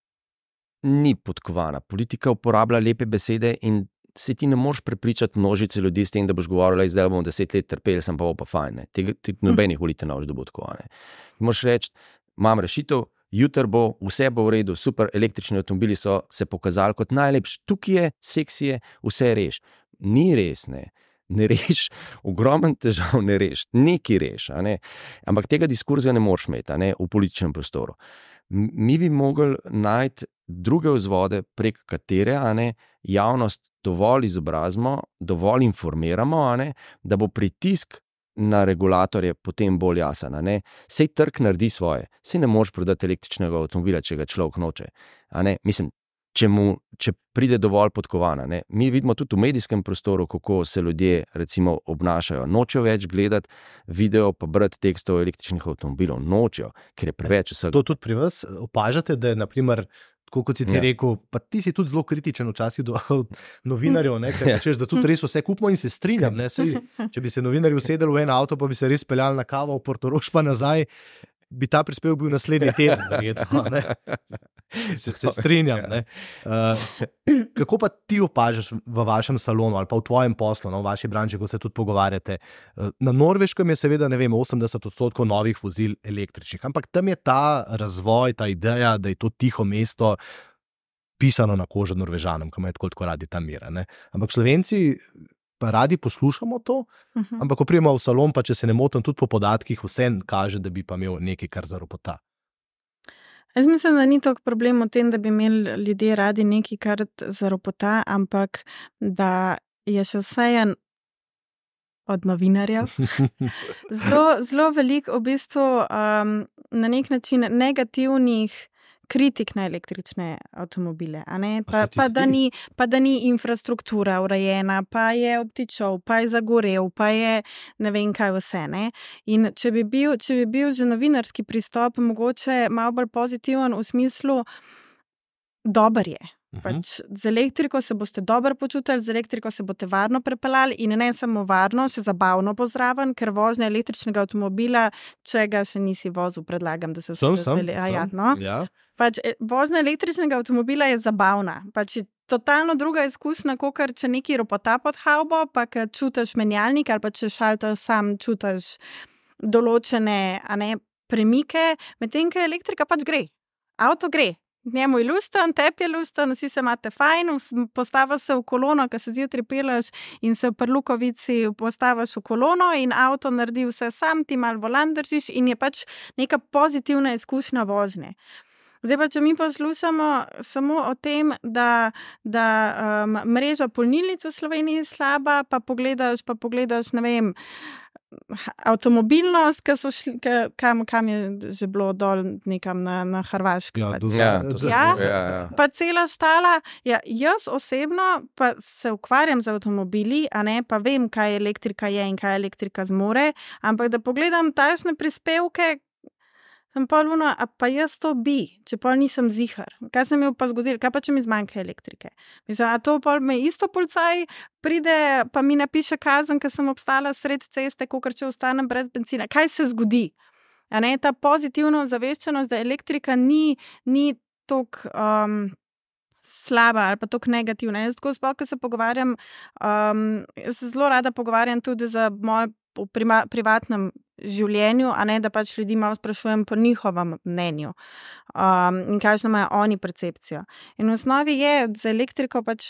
Speaker 4: ni podkovana. Politika uporablja lepe besede in se ti ne moreš prepričati množice ljudi s tem, da boš govorila, zdaj bomo deset let trpeli, sem pa pa fajn. Ne. Tega ti nobenih volitev ne boš, da bo tako. Ne. Moraš reči, imam rešitev, jutri bo, vse bo v redu, super, električni avtomobili so se pokazali kot najlepši. Tukaj je, seksi je, vse reš. Ni res, ne. Ne reš, ogromen težav ne reš, neki reš, a ne. Ampak tega diskurza ne moreš imeti, a ne, v političnem prostoru. Mi bi mogli najti druge vzvode, prek katere, a ne, javnost dovolj izobrazimo, dovolj informiramo, a ne, da bo pritisk na regulatorje potem bolj jasen, a ne. Sej trg naredi svoje, sej ne moreš prodati električnega avtomobila, če ga človek noče, a ne. Mislim, če, mu, če pride dovolj podkovana, ne. Mi vidimo tudi v medijskem prostoru, kako se ljudje recimo obnašajo. Nočejo več gledati video pa brati tekstov električnih avtomobilov, nočejo, ker je preveč vsega.
Speaker 2: To tudi pri vas opažate, da je naprimer, tako kot si ti ja. rekel, pa ti si tudi zelo kritičen včasih do novinarjev, ne, ker rečeš, da tudi res vse kupimo in se strinjam, ne, sej, če bi se novinarji usedeli v en avto, pa bi se res peljali na kavo v Portorož pa nazaj, bi ta prispevek bil naslednji teden, verjetno, ne. Se, se strinjam, ne. Uh, kako pa ti opažaš v vašem salonu ali pa v tvojem poslu, no, v vaši branži, ko se tudi pogovarjate? Na Norveškem je seveda, ne vem, osemdeset odstotkov novih vozil električnih, ampak tam je ta razvoj, ta ideja, da je to tiho mesto pisano na kožo Norvežanom, ki imajo tako, tako radi tam mira, ne. Ampak Slovenci pa radi poslušamo to, uh-huh. ampak ko prijemo v salon, pa če se ne motim, tudi po podatkih vse kaže, da bi pa imel nekaj, kar zaropota.
Speaker 3: Jaz mislim, da ni toliko problem v tem, da bi imeli ljudje radi nekaj, kar zaropota, ampak da je še vsejen od novinarjev. Zelo, zelo veliko v bistvu um, na nek način negativnih kritik na električne avtomobile, a ne? Pa, pa, da ni, pa da ni infrastruktura urejena, pa je obtičal, pa je zagorel, pa je ne vem kaj vse, ne? In če bi bil, če bi bil že novinarski pristop mogoče malo bolj pozitiven v smislu, dober je. Pač z elektriko se boste dobro počutili, z elektriko se boste varno prepeljali in ne samo varno, še zabavno bo zraven, ker vožnja električnega avtomobila, če ga še nisi vozil, predlagam, da se vse razveli. Ja, no? ja. Pač vožnja električnega avtomobila je zabavna. Pač je totalno druga izkušnja, kakor če neki ropota pod havbo, pa kad čutiš menjalnik ali pa če šalter sam čutiš določene, a ne, premike, medtem ko elektrika pač gre. Avto gre. Njemu je lusten, tebi je lusten, vsi se imate fajn, postaviš se v kolono, ko se zjutraj peleš in se v Prlukovici postaviš v kolono in avto naredi vse sam, ti malo volan držiš in je pač neka pozitivna izkušnja vožnje. Zdaj pa, če mi poslušamo samo o tem, da, da um, mreža polnilnic v Sloveniji je slaba, pa pogledaš, pa pogledaš, ne vem, avtomobilnost, ki so šli, ka, kam, kam je že bilo dol nekam na, na Hrvaški.
Speaker 2: Ja,
Speaker 3: pač.
Speaker 2: do
Speaker 4: Ja,
Speaker 2: za-
Speaker 4: to so-
Speaker 3: Ja.
Speaker 4: ja, ja.
Speaker 3: Pa cela štala. Ja, jaz osebno pa se ukvarjam z avtomobili, a ne, pa vem, kaj elektrika je in kaj elektrika zmore, ampak da pogledam takšne prispevke, sem pa luno, a pa jaz to bi, če pa nisem zihar. Kaj se mi je pa zgodilo? Kaj pa, če mi zmanjka elektrike? Mislim, a to pa me isto policaj pride, pa mi napiše kazen, ker sem obstala sred ceste, kakor če ostanem brez benzina. Kaj se zgodi? A ne, ta pozitivna ozaveščenost, da elektrika ni, ni toliko um, slaba ali pa toliko negativna. Jaz tako sploh, ko se pogovarjam, um, jaz se zelo rada pogovarjam tudi za moje v prima, privatnem življenju, a ne, da pač ljudi malo sprašujem po njihovem mnenju um, in kakšno imajo oni percepcijo. In v osnovi je za elektriko pač,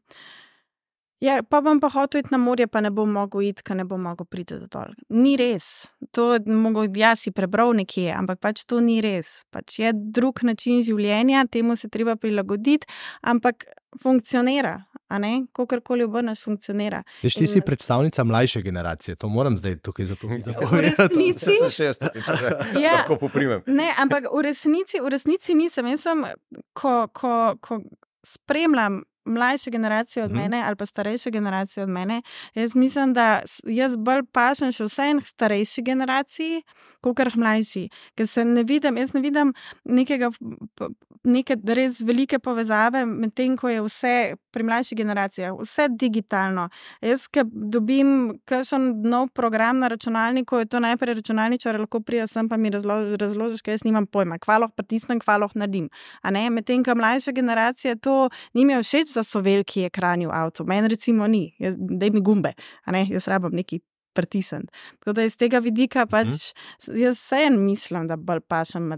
Speaker 3: ja, pa bom pa hotel iti na morje, pa ne bom mogel iti, ker ne bom mogel priti do dol. Ni res. To mogo, ja, si prebral nekje, ampak pač to ni res. Pač je drug način življenja, temu se treba prilagoditi, ampak funkcionira, a ne, kakorkoli obrneš, funkcionira.
Speaker 2: Veš, ti
Speaker 3: In-
Speaker 2: si predstavnica mlajše generacije, to moram zdaj tukaj
Speaker 3: V
Speaker 2: zapovedati.
Speaker 3: resnici-
Speaker 4: Se sem šest,
Speaker 3: Ja.
Speaker 4: lahko poprimem.
Speaker 3: Ne, ampak v resnici, v resnici nisem. Jaz sem, ko, ko, ko spremljam mlajše generacije od
Speaker 2: Mhm.
Speaker 3: mene ali pa starejše generacije od mene, jaz mislim, da s- jaz bolj pašem še vsem starejši generaciji, kakor mlajši. Ker se ne vidim, jaz ne vidim nekega, p- neke res velike povezave med tem, ko je vse pri mlajših generacijah, vse digitalno. Jaz, ko dobim kakšen nov program na računalniku, je to najprej računalničar, lahko prija sem, pa mi razlo, razložiš, ker jaz nimam pojma. Kvaloh pritisnem, kvaloh naredim. A ne, medtem, ko mlajša generacija to ni mi všeč, da so veliki ekrani v avtu. Meni recimo ni, jaz, daj mi gumbe, a ne, jaz rabim neki pritisniti. Tako da iz tega vidika pač jaz vseeno mislim, da bolj pašem med.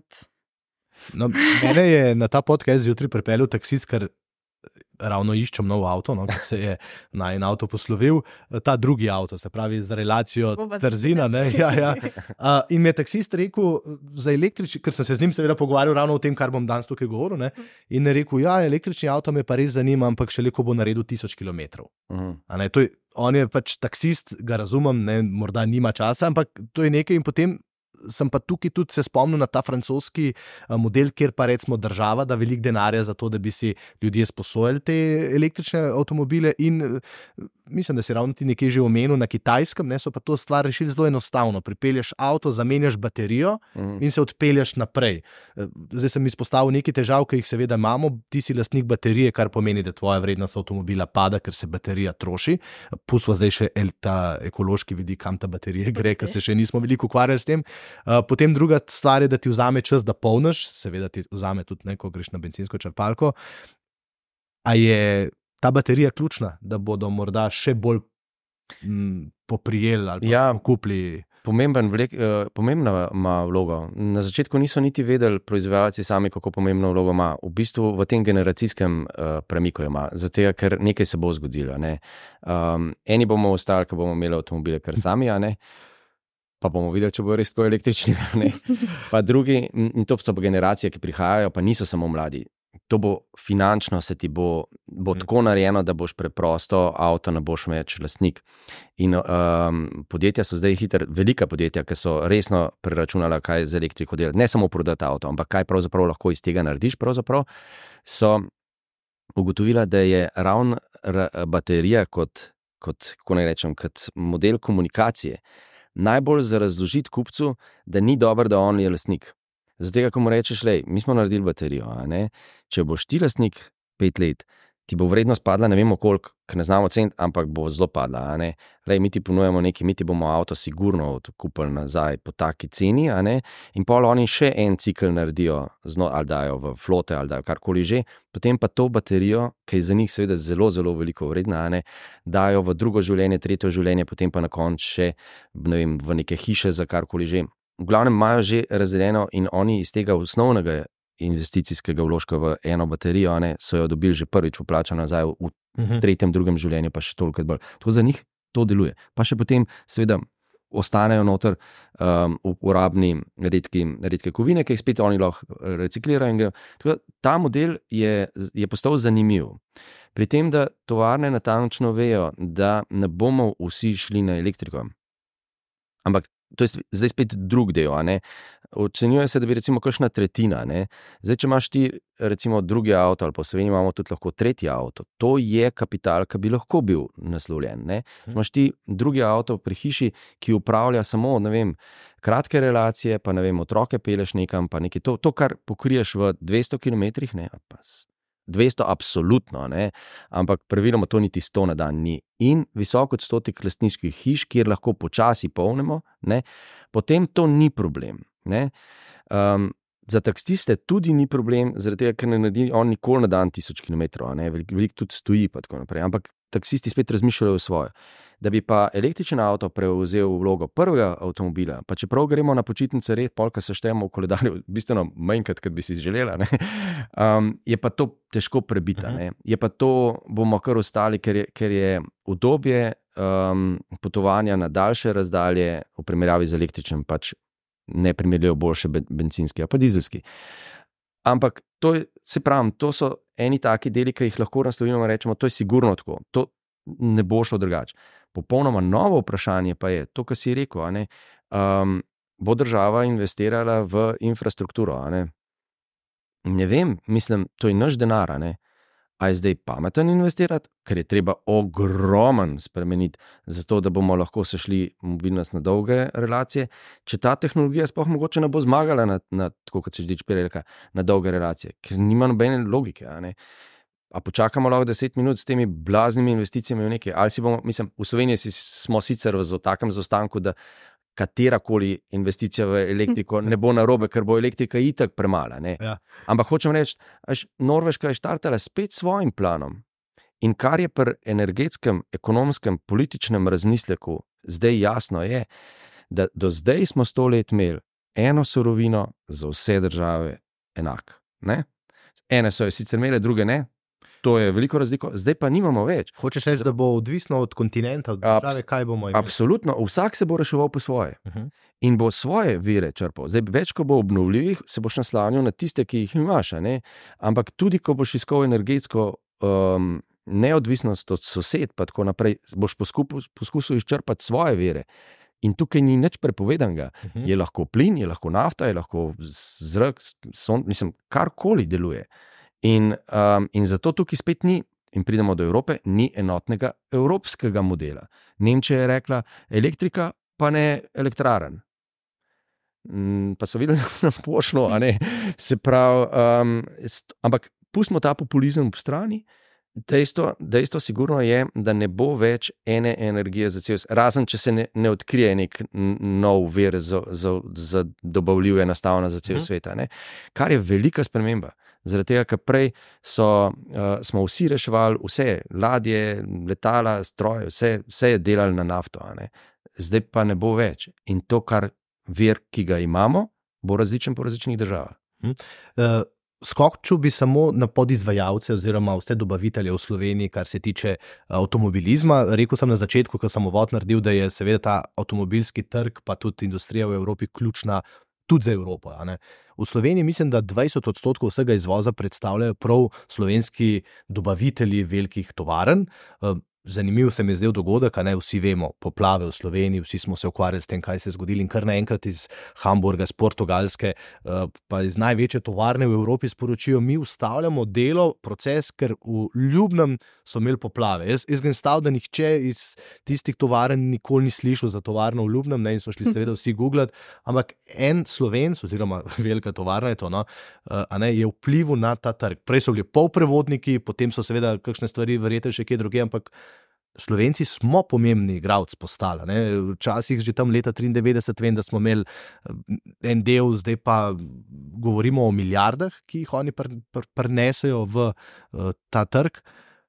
Speaker 2: No, mene je na ta podcast zjutraj pripeljal taksist, ker ravno iščem nov avto, no, ker se je na en avto poslovil, ta drugi avto, se pravi za relacijo
Speaker 3: Boba
Speaker 2: Trzina. Ne, ja, ja. Uh, in mi je taksist rekel, za električni, ker sem se z njim seveda pogovarjal ravno o tem, kar bom danes tukaj govoril, ne, in je rekel, ja, električni avto me pa res zanima, ampak šele ko bo naredil tisoč kilometrov.
Speaker 4: Mhm.
Speaker 2: A ne, to je, on je pač taksist, ga razumem, ne, morda nima časa, ampak to je nekaj in potem sem pa tukaj tudi se spomnil na ta francoski a, model, kjer pa recimo država da veliko denarja za to, da bi si ljudje sposojali te električne avtomobile in e, mislim, da si ravno ti nekje že omenil na Kitajskem, ne, so pa to stvar rešili zelo enostavno. Pripelješ avto, zamenjaš baterijo
Speaker 4: Mhm.
Speaker 2: in se odpelješ naprej. E, Zdaj sem izpostavil nekaj težav, ki jih seveda imamo, ti si lastnik baterije, kar pomeni, da tvoja vrednost avtomobila pada, ker se baterija troši. Pustimo zdaj še el, ta ekološki vidik, kam ta baterija gre, ker se še nismo veliko ukvarjali s tem. Uh, potem druga stvar je, da ti vzame čas, da polniš, seveda ti vzame tudi ne, ko greš na bencinsko črpalko. A je ta baterija ključna, da bodo morda še bolj m, poprijeli ali pa
Speaker 4: Ja.
Speaker 2: kupili?
Speaker 4: Pomemben vlek, eh, pomembna ima vlogo. Na začetku niso niti vedeli proizvajalci sami, kako pomembno vlogo ima. V bistvu v tem generacijskem uh, premiku jo ima, zato ker nekaj se bo zgodilo. Ne? Um, eni bomo ostali, ko bomo imeli avtomobile kar sami, a ne. Pa bomo videli, če bo res to električni. Ne? Pa drugi, in to so generacije, ki prihajajo, pa niso samo mladi. To bo finančno, se ti bo, bo
Speaker 2: Mhm.
Speaker 4: tako narejeno, da boš preprosto avto ne boš več lastnik. In um, podjetja so zdaj hiter, velika podjetja, ki so resno preračunala, kaj z elektriko delati. Ne samo prodati avto, ampak kaj pravzaprav lahko iz tega narediš, pravzaprav so ugotovila, da je ravno ra- baterija kot, kot, kako naj rečem, kot model komunikacije najbolj za razložiti kupcu, da ni dobro, da on je lastnik. Zato, ko mu rečeš, lej, mi smo naredili baterijo, a ne? Če boš ti lastnik pet let, ti bo vrednost padla, ne vemo koliko, ker ne znamo ceniti, ampak bo zelo padla. a ne. Lej, mi ti ponujemo nekaj, mi ti bomo avto sigurno kupili nazaj po taki ceni, a ne. In pol oni še en cikl naredijo, zno, ali dajo v flote, ali dajo karkoli že, potem pa to baterijo, ki je za njih seveda zelo, zelo veliko vredna, a ne, dajo v drugo življenje, tretje življenje, potem pa na koncu še ne vem, v neke hiše za karkoli že. V glavnem imajo že razdeljeno in oni iz tega osnovnega investicijskega vložka v eno baterijo, a ne, so jo dobili že prvič vplačano nazaj v
Speaker 2: Mhm.
Speaker 4: tretjem, drugem življenju, pa še toliko bolj. Tako za njih to deluje. Pa še potem, seveda, ostanejo noter um, uporabni redki, redke kovine, ki jih spet oni lahko reciklirajo. In grejo. Tako da ta model je, je postal zanimiv. Pri tem, da tovarne natančno vejo, da ne bomo vsi šli na elektriko. Ampak to je zdaj spet drug del, a ne. Ocenjuje se, da bi recimo kakšna tretjina, ne. Zdaj, če imaš ti recimo drugi avto, ali pa v Sloveniji imamo tudi lahko tretji avto, to je kapital, ki bi lahko bil naslovljen, ne. Imaš ti drugi avto pri hiši, ki upravlja samo, ne vem, kratke relacije, pa ne vem, otroke peleš nekam, pa nekaj, to, to kar pokriješ v dvesto kilometrih, ne, pa dvesto absolutno, ne, ampak praviloma to niti sto na dan ni. In visok odstotek lastniških hiš, kjer lahko počasi polnimo, ne, potem to ni problem, ne. Um, za taksiste tudi ni problem, zaradi tega, ker ne naredi on nikoli na dan tisoč kilometrov, ne, veliko velik tudi stoji pa tako naprej, ampak taksisti spet razmišljajo o svoje. Da bi pa električen avto prevzel vlogo prvega avtomobila, pa čeprav gremo na počitnice red, polka se štejemo v koledarju, bistveno manjkrat, kot bi si želela, ne, um, je pa to težko prebita, ne. Je pa to, bomo kar ostali, ker je, ker je udobje um, potovanja na daljše razdalje v primerjavi z električnim pač ne primerjajo boljše bencinski, a pa dizelski. Ampak to je, se pravim, to so eni taki deli, ki jih lahko naslovimo in rečemo, to je sigurno tako, to ne bo šlo drugače. Popolnoma novo vprašanje pa je, to, kar si rekel, a ne, um, bo država investirala v infrastrukturo, a ne. Ne vem, mislim, to je naš denar, a ne. A je zdaj pameten investirati, ker je treba ogromen spremeniti, zato da bomo lahko sešli mobilnost na dolge relacije, če ta tehnologija sploh mogoče ne bo zmagala na, na tako kot se ždič prej, na dolge relacije, ker nima nobene logike, a ne. A počakamo lahko deset minut s temi blaznimi investicijami v nekaj, ali si bomo, mislim, v Sloveniji si, smo sicer v takem zaostanku, da katerakoli investicija v elektriko ne bo narobe, ker bo elektrika itak premala, ne.
Speaker 2: Ja.
Speaker 4: Ampak hočem reči, Norveška je štartala spet svojim planom in kar je pri energetskem, ekonomskem, političnem razmisleku zdaj jasno je, da do zdaj smo sto let imeli eno surovino za vse države enak, ne. Ene so jo sicer imele, druge ne. To je veliko razliko, zdaj pa nimamo več.
Speaker 2: Hočeš reči, da bo odvisno od kontinenta, od države, kaj bomo imeli?
Speaker 4: Absolutno, vsak se bo reševal po svoje.
Speaker 2: Uh-huh.
Speaker 4: In bo svoje vire črpal. Zdaj, več, ko bo obnovljivih, se boš naslanjal na tiste, ki jih imaš, ne? Ampak tudi, ko boš iskal energetsko um, neodvisnost od sosed, pa tako naprej, boš poskusil, poskusil izčrpati svoje vire. In tukaj ni nič prepovedanega. Uh-huh. Je lahko plin, je lahko nafta, je lahko zrak, son, mislim, karkoli deluje. In, um, in zato tukaj spet ni, in pridemo do Evrope, ni enotnega evropskega modela. Nemčija je rekla, elektrika pa ne elektraren. Mm, pa so videli, da nam pošlo, a ne. Se pravi, um, st- ampak pustimo ta populizem v strani. Dejstvo, dejstvo sigurno je, da ne bo več ene energije za cel svet, razen če se ne, ne odkrije nek nov vir za, za, za dobavljiv enostavno za cel svet, ne. Kar je velika sprememba. Zaradi tega, ker prej so, uh, smo vsi reševali vse, ladje, letala, stroje, vse, vse je delali na nafto, a ne. Zdaj pa ne bo več. In to, kar vir, ki ga imamo, bo različen po različnih državah.
Speaker 2: Hmm. Uh, skočil bi samo na podizvajalce oziroma vse dobavitelje v Sloveniji, kar se tiče avtomobilizma. Rekel sem na začetku, ko sem uvod naredil, da je seveda ta avtomobilski trg, pa tudi industrija v Evropi ključna tudi za Evropo. A ne? V Sloveniji mislim, da dvajset odstotkov vsega izvoza predstavljajo prav slovenski dobavitelji velikih tovarn. Zanimiv se mi je zdel dogodek, a ne, vsi vemo, poplave v Sloveniji, vsi smo se ukvarjali s tem, kaj se je zgodilo in kar naenkrat iz Hamburga, z Portugalske, pa iz največje tovarne v Evropi sporočijo, mi ustavljamo delo, proces, ker v Ljubnem so imeli poplave. Jaz, jaz grem stav, da nihče iz tistih tovarn nikoli ni slišal za tovarno v Ljubnem, ne, in so šli seveda vsi googlat, ampak en Slovenc, oziroma velika tovarna je to, no, a ne, je vplival na ta trg. Prej so bili polprevodniki, potem so seveda kakšne stvari verjetno še kje druge, ampak Slovenci smo pomembni igralci postali. Ne? Včasih že tam leta triindevetdeset vem, da smo imeli en del, zdaj pa govorimo o milijardah, ki jih oni pr, pr, prinesejo v uh, ta trg.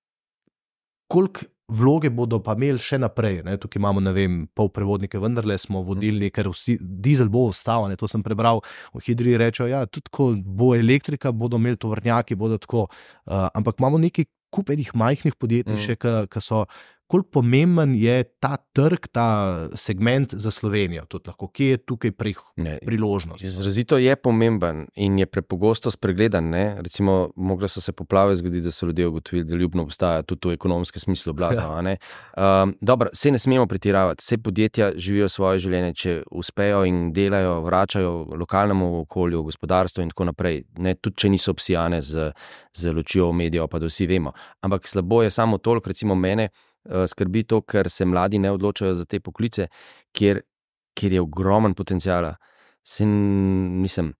Speaker 2: Koliko vloge bodo pa imeli še naprej? Ne? Tukaj imamo, ne vem, polprevodnike, vendarle smo vodilni, ker vsi, dizel bo ostal, ne? To sem prebral, v Hidriji rečejo, ja, tudi ko bo elektrika, bodo imeli tovrnjaki, bodo tako, uh, ampak imamo nekaj kup enih majhnih podjetij mm. še, ki so koliko pomemben je ta trg, ta segment za Slovenijo? Tudi lahko, kje je tukaj pri, priložnost?
Speaker 4: Izrazito je pomemben in je prepogosto spregledan. Ne? Recimo, mogla so se poplave zgoditi, da so ljudje ugotovili, da ljubno obstaja tudi v ekonomskem smislu blazno. Ja. Um, dobro, se ne smemo pretiravati. Vse podjetja živijo svoje življenje, če uspejo in delajo, vračajo lokalnemu okolju, gospodarstvu in tako naprej. Ne? Tudi, če niso obsijane z, z lučjo medijev, pa da vsi vemo. Ampak slabo je samo toliko, recimo mene, skrbi to, ker se mladi ne odločajo za te poklice, kjer, kjer je ogromen potencijala. Sem, mislim,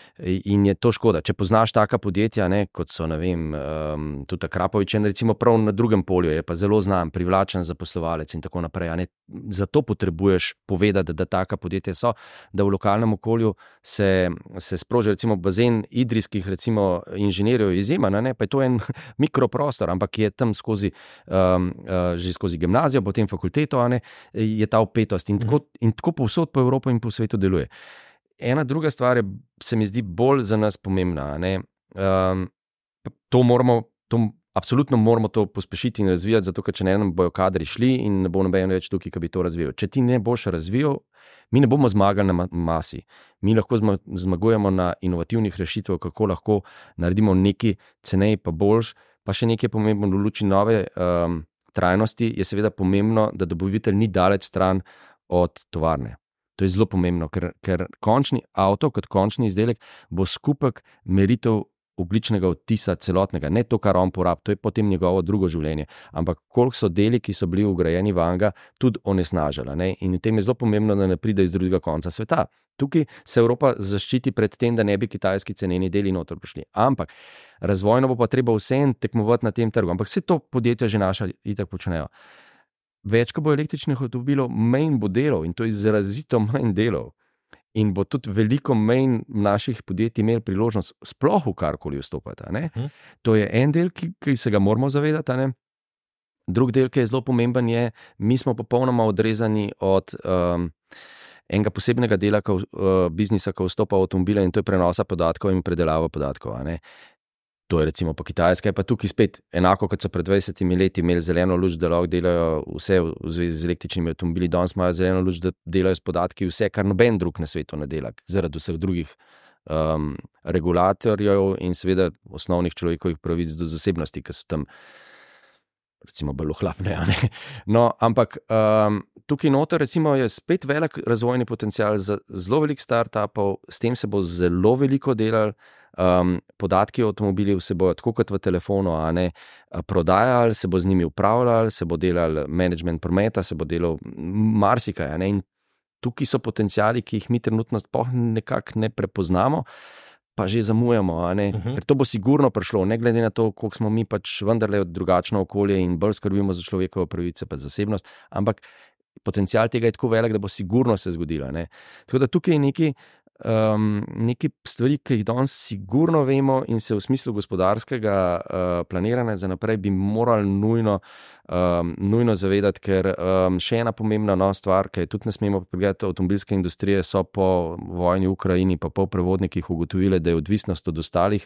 Speaker 4: in je to škoda. Če poznaš taka podjetja, ne, kot so, ne vem, um, tudi Krapovič, recimo prav na drugem polju, je pa zelo znan, privlačen zaposlovalec in tako naprej. Ne. Zato potrebuješ povedati, da, da taka podjetja so, da v lokalnem okolju se, se sproži recimo bazen idrijskih recimo inženirjev izjemen, ne, pa je to en mikroprostor, ampak je tam skozi, um, uh, že skozi gimnazijo, potem fakulteto, ne, je ta upetost in tako, in tako povsod po Evropi in po svetu deluje. Ena druga stvar je, se mi zdi bolj za nas pomembna. Ne? Um, to moramo, to, absolutno moramo to pospešiti in razvijati, zato ker če ne nam bojo kadri šli in ne bo noben več tukaj, ki bi to razvijal. Če ti ne boš razvijal, mi ne bomo zmagali na masi. Mi lahko zmagujemo na inovativnih rešitvah, kako lahko naredimo nekaj cenej pa boljš, pa še nekaj pomembno v luči nove um, trajnosti je seveda pomembno, da dobavitelj ni daleč stran od tovarne. To je zelo pomembno, ker, ker končni avto kot končni izdelek bo skupek meritev ogljičnega odtisa celotnega, ne to, kar on porabi, to je potem njegovo drugo življenje, ampak koliko so deli, ki so bili vgrajeni vanga, tudi onesnažala. Ne? In v tem je zelo pomembno, da ne pride iz drugega konca sveta. Tukaj se Evropa zaščiti pred tem, da ne bi kitajski ceneni deli noter prišli. Ampak razvojno bo pa treba vseeno tekmovati na tem trgu, ampak vse to podjetja že naša itak počnejo. Več, ko bo električnih avtomobilov, manj bo delov in to je izrazito manj delov. In bo tudi veliko manj naših podjetij imeli priložnost sploh v karkoli vstopati. Ne? Hmm. To je en del, ki, ki se ga moramo zavedati. Ne? Drug del, ki je zelo pomemben, je, mi smo popolnoma odrezani od um, enega posebnega dela ko, uh, biznisa, ko vstopa v avtomobile in to je prenosa podatkov in predelava podatkov. Ne? To je recimo pa Kitajska, je pa tukaj spet enako, kot so pred dvajsetimi leti imeli zeleno luč, da lahko delajo vse v zvezi z električnimi avtomobili, danes imajo zeleno luč, da delajo s podatki vse, kar noben drug na svetu ne dela, zaradi vseh drugih um, regulatorjev in seveda osnovnih človekovih pravic do zasebnosti, ki so tam recimo bolj ohlapne. No, ampak um, tukaj noter recimo je spet velik razvojni potencial za zelo velik startupov, s tem se bo zelo veliko delal. Um, podatki o avtomobilih se bojo tako kot v telefonu, a ne prodajali, se bo z njimi upravljali, se bo delal management prometa, se bo delal marsikaj. Ne? In tukaj so potencijali, ki jih mi trenutno nekako ne prepoznamo, pa že zamujamo, a ne? Uh-huh. Ker to bo sigurno prišlo, ne glede na to, koliko smo mi pač vendarle drugačno okolje in bolj skrbimo za človekove pravice, pa zasebnost, ampak potencijal tega je tako velik, da bo sigurno se zgodilo. Ne? Tako da tukaj je neki Um, neki stvari, ki jih danes sigurno vemo in se v smislu gospodarskega uh, planiranja za naprej bi morali nujno, um, nujno zavedati, ker um, še ena pomembna nova stvar, ki je tudi ne smemo pregledati, avtomobilske industrije so po vojni v Ukrajini pa po prevodnikih ugotovile, da je odvisnost od ostalih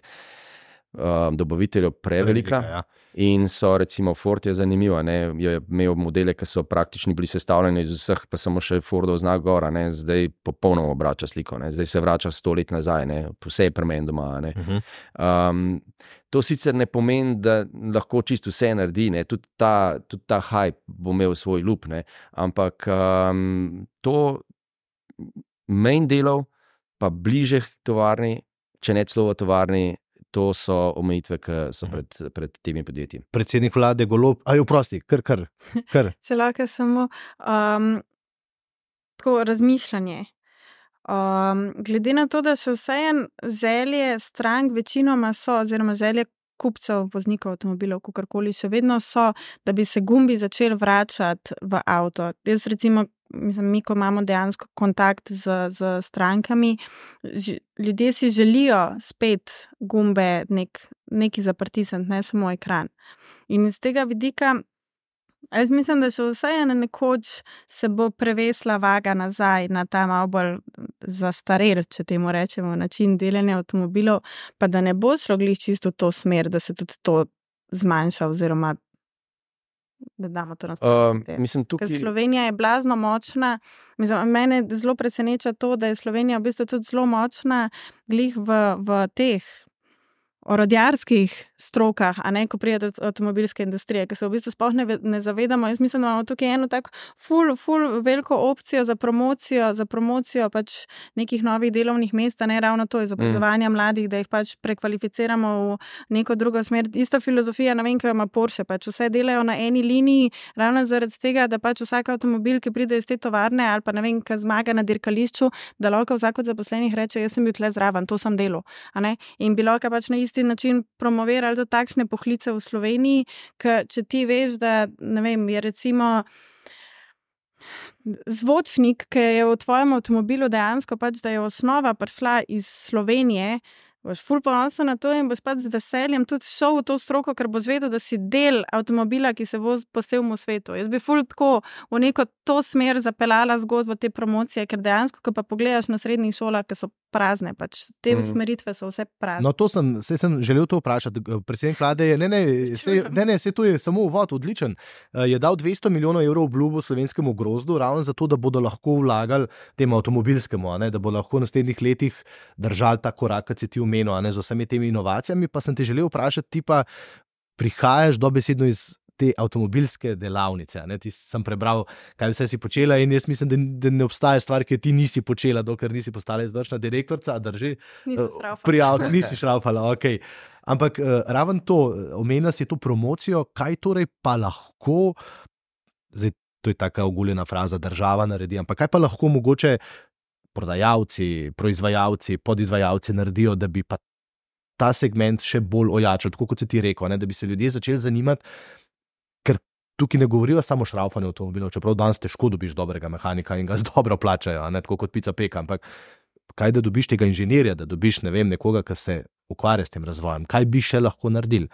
Speaker 4: um, dobaviteljev prevelika. Prevelika, ja. In so recimo Ford je zanimivo, ne, je imel modele, ki so praktični bili sestavljeni iz vseh, pa samo še Fordov znak gora, ne, zdaj popolnoma obrača sliko, ne, zdaj se vrača sto let nazaj, ne, vse je premen doma. Ne. Uh-huh. Um, to sicer ne pomeni, da lahko čisto vse naredi, ne, tudi ta, tudi ta hype bo imel svoj lup, ne, ampak um, to manj delov, pa bliže tovarni, če ne celo v tovarni, to so omejitve, ki so pred, pred temi podjetji.
Speaker 2: Predsednik vlade Golob, aj oprosti, kar, kar, kar.
Speaker 3: Celaka samo um, tako razmišljanje. Um, glede na to, da so vseeno želje strank večinoma so, oziroma želje kupcev, voznikov avtomobilov, kakorkoli še vedno so, da bi se gumbi začeli vračati v avto. Jaz recimo, mislim, mi, ko imamo dejansko kontakt z, z strankami, ž, ljudje si želijo spet gumbe nek, neki zaprtisniti, ne samo ekran. In iz tega vidika, jaz mislim, da še vseeno nekoč se bo prevesla vaga nazaj na ta malo bolj zastarel, če temu rečemo, način delanja avtomobilov, pa da ne bo šlo glih čisto v to smer, da se tudi to zmanjša oziroma da damo to na stran.
Speaker 4: Uh, mislim, tukaj...
Speaker 3: Ker Slovenija je blazno močna. Mislim, mene zelo preseneča to, da je Slovenija v bistvu tudi zelo močna glih v, v teh orodjarskih strokah, a ne, ko pride do avtomobilske industrije, ki se v bistvu sploh ne, ne zavedamo. Jaz mislim, da imamo tukaj eno tako ful, ful veliko opcijo za promocijo, za promocijo pač nekih novih delovnih mest, ne ravno to izobraževanja mm. mladih, da jih pač prekvalificiramo v neko drugo smer. Isto filozofija, ne vem, kaj ima Porsche, pač vse delajo na eni liniji, ravno zaradi tega, da pač vsak avtomobil, ki pride iz te tovarne ali pa ne vem, kaj zmaga na dirkališču, da lahko vsak od zaposlenih reče, jaz sem bil tle zraven, to sem delal, a ne, in bi lahko pač na isti način promovirali do takšne poklice v Sloveniji, ker če ti veš, da ne vem, je recimo zvočnik, ki je v tvojem avtomobilu dejansko pač, da je osnova prišla iz Slovenije, boš ful ponosen na to in boš pač z veseljem tudi šel v to stroko, ker boš vedel, da si del avtomobila, ki se vozi po celem svetu. Jaz bi ful tako v neko to smer zapeljala zgodbo te promocije, ker dejansko, ko pa pogledaš na srednjih šolah, ki so prazne, pač te mm. usmeritve so vse prazne.
Speaker 2: No, to sem, se sem želel to vprašati. Predsednik vlade je, ne, ne, se, ne, ne, se to je samo uvod, odličen. Je dal dvesto milijonov evrov obljubo slovenskemu grozdu, ravno zato, da bodo lahko vlagali temu avtomobilskemu, ne, da bo lahko v naslednjih letih držali ta korak, kot si ti omenil, ne, z vsemi temi inovacijami. Pa sem te želel vprašati, ti pa prihajaš dobesedno iz te avtomobilske delavnice. Ne? Ti sem prebral, kaj vse si počela in jaz mislim, da, da ne obstaja stvar, ki ti nisi počela, dokler nisi postala izvršna direktorica, drži?
Speaker 3: Nisi šraufala.
Speaker 2: Pri avtu nisi šraufala, okej. Okay. Ampak raven to, omenila si to promocijo, kaj torej pa lahko, zdaj to je taka oguljena fraza, država naredi, ampak kaj pa lahko mogoče prodajalci, proizvajalci, podizvajalci naredijo, da bi pa ta segment še bolj ojačal, tako kot si ti rekel, ne? Da bi se ljudje začeli zanimati, ker tukaj ne govorijo samo o šraufanju avtomobilov, čeprav danes težko dobiš dobrega mehanika in ga dobro plačajo, ne? Tako kot pica peka, ampak kaj, da dobiš tega inženirja, da dobiš, ne vem, nekoga, ki se ukvarja s tem razvojem, kaj bi še lahko naredili?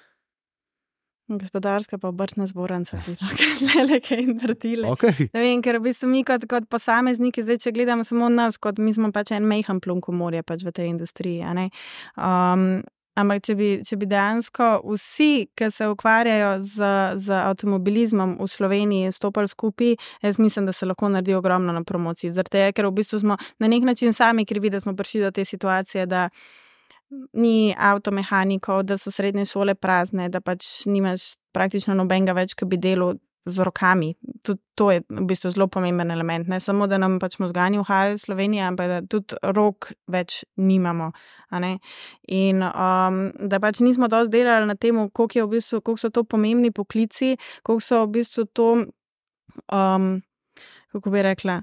Speaker 3: Gospodarska pa obrtna zbornica bi lahko le kaj naredili.
Speaker 2: Okay.
Speaker 3: Ne vem, ker v bistvu mi kot, kot posamezniki, zdaj, če gledamo samo nas, kot mi smo pač en mejhan plunk v morje pač v tej industriji, a ne. Um, ampak če bi, če bi dejansko vsi, ki se ukvarjajo z, z avtomobilizmom v Sloveniji stopali skupaj, jaz mislim, da se lahko naredi ogromno na promociji. Zaradi tega, ker v bistvu smo na nek način sami krivi, da smo prišli do te situacije, da ni avtomehanikov, da so srednje šole prazne, da pač nimaš praktično nobenega več, ki bi delal z rokami. Tudi to je v bistvu zelo pomemben element. Ne samo, da nam pač možgani uhajajo v Sloveniji, ampak da tudi rok več nimamo. A ne? In um, da pač nismo dosti delali na tem, koliko, je v bistvu, koliko so to pomembni poklici, koliko so v bistvu to, um, kako bi rekla,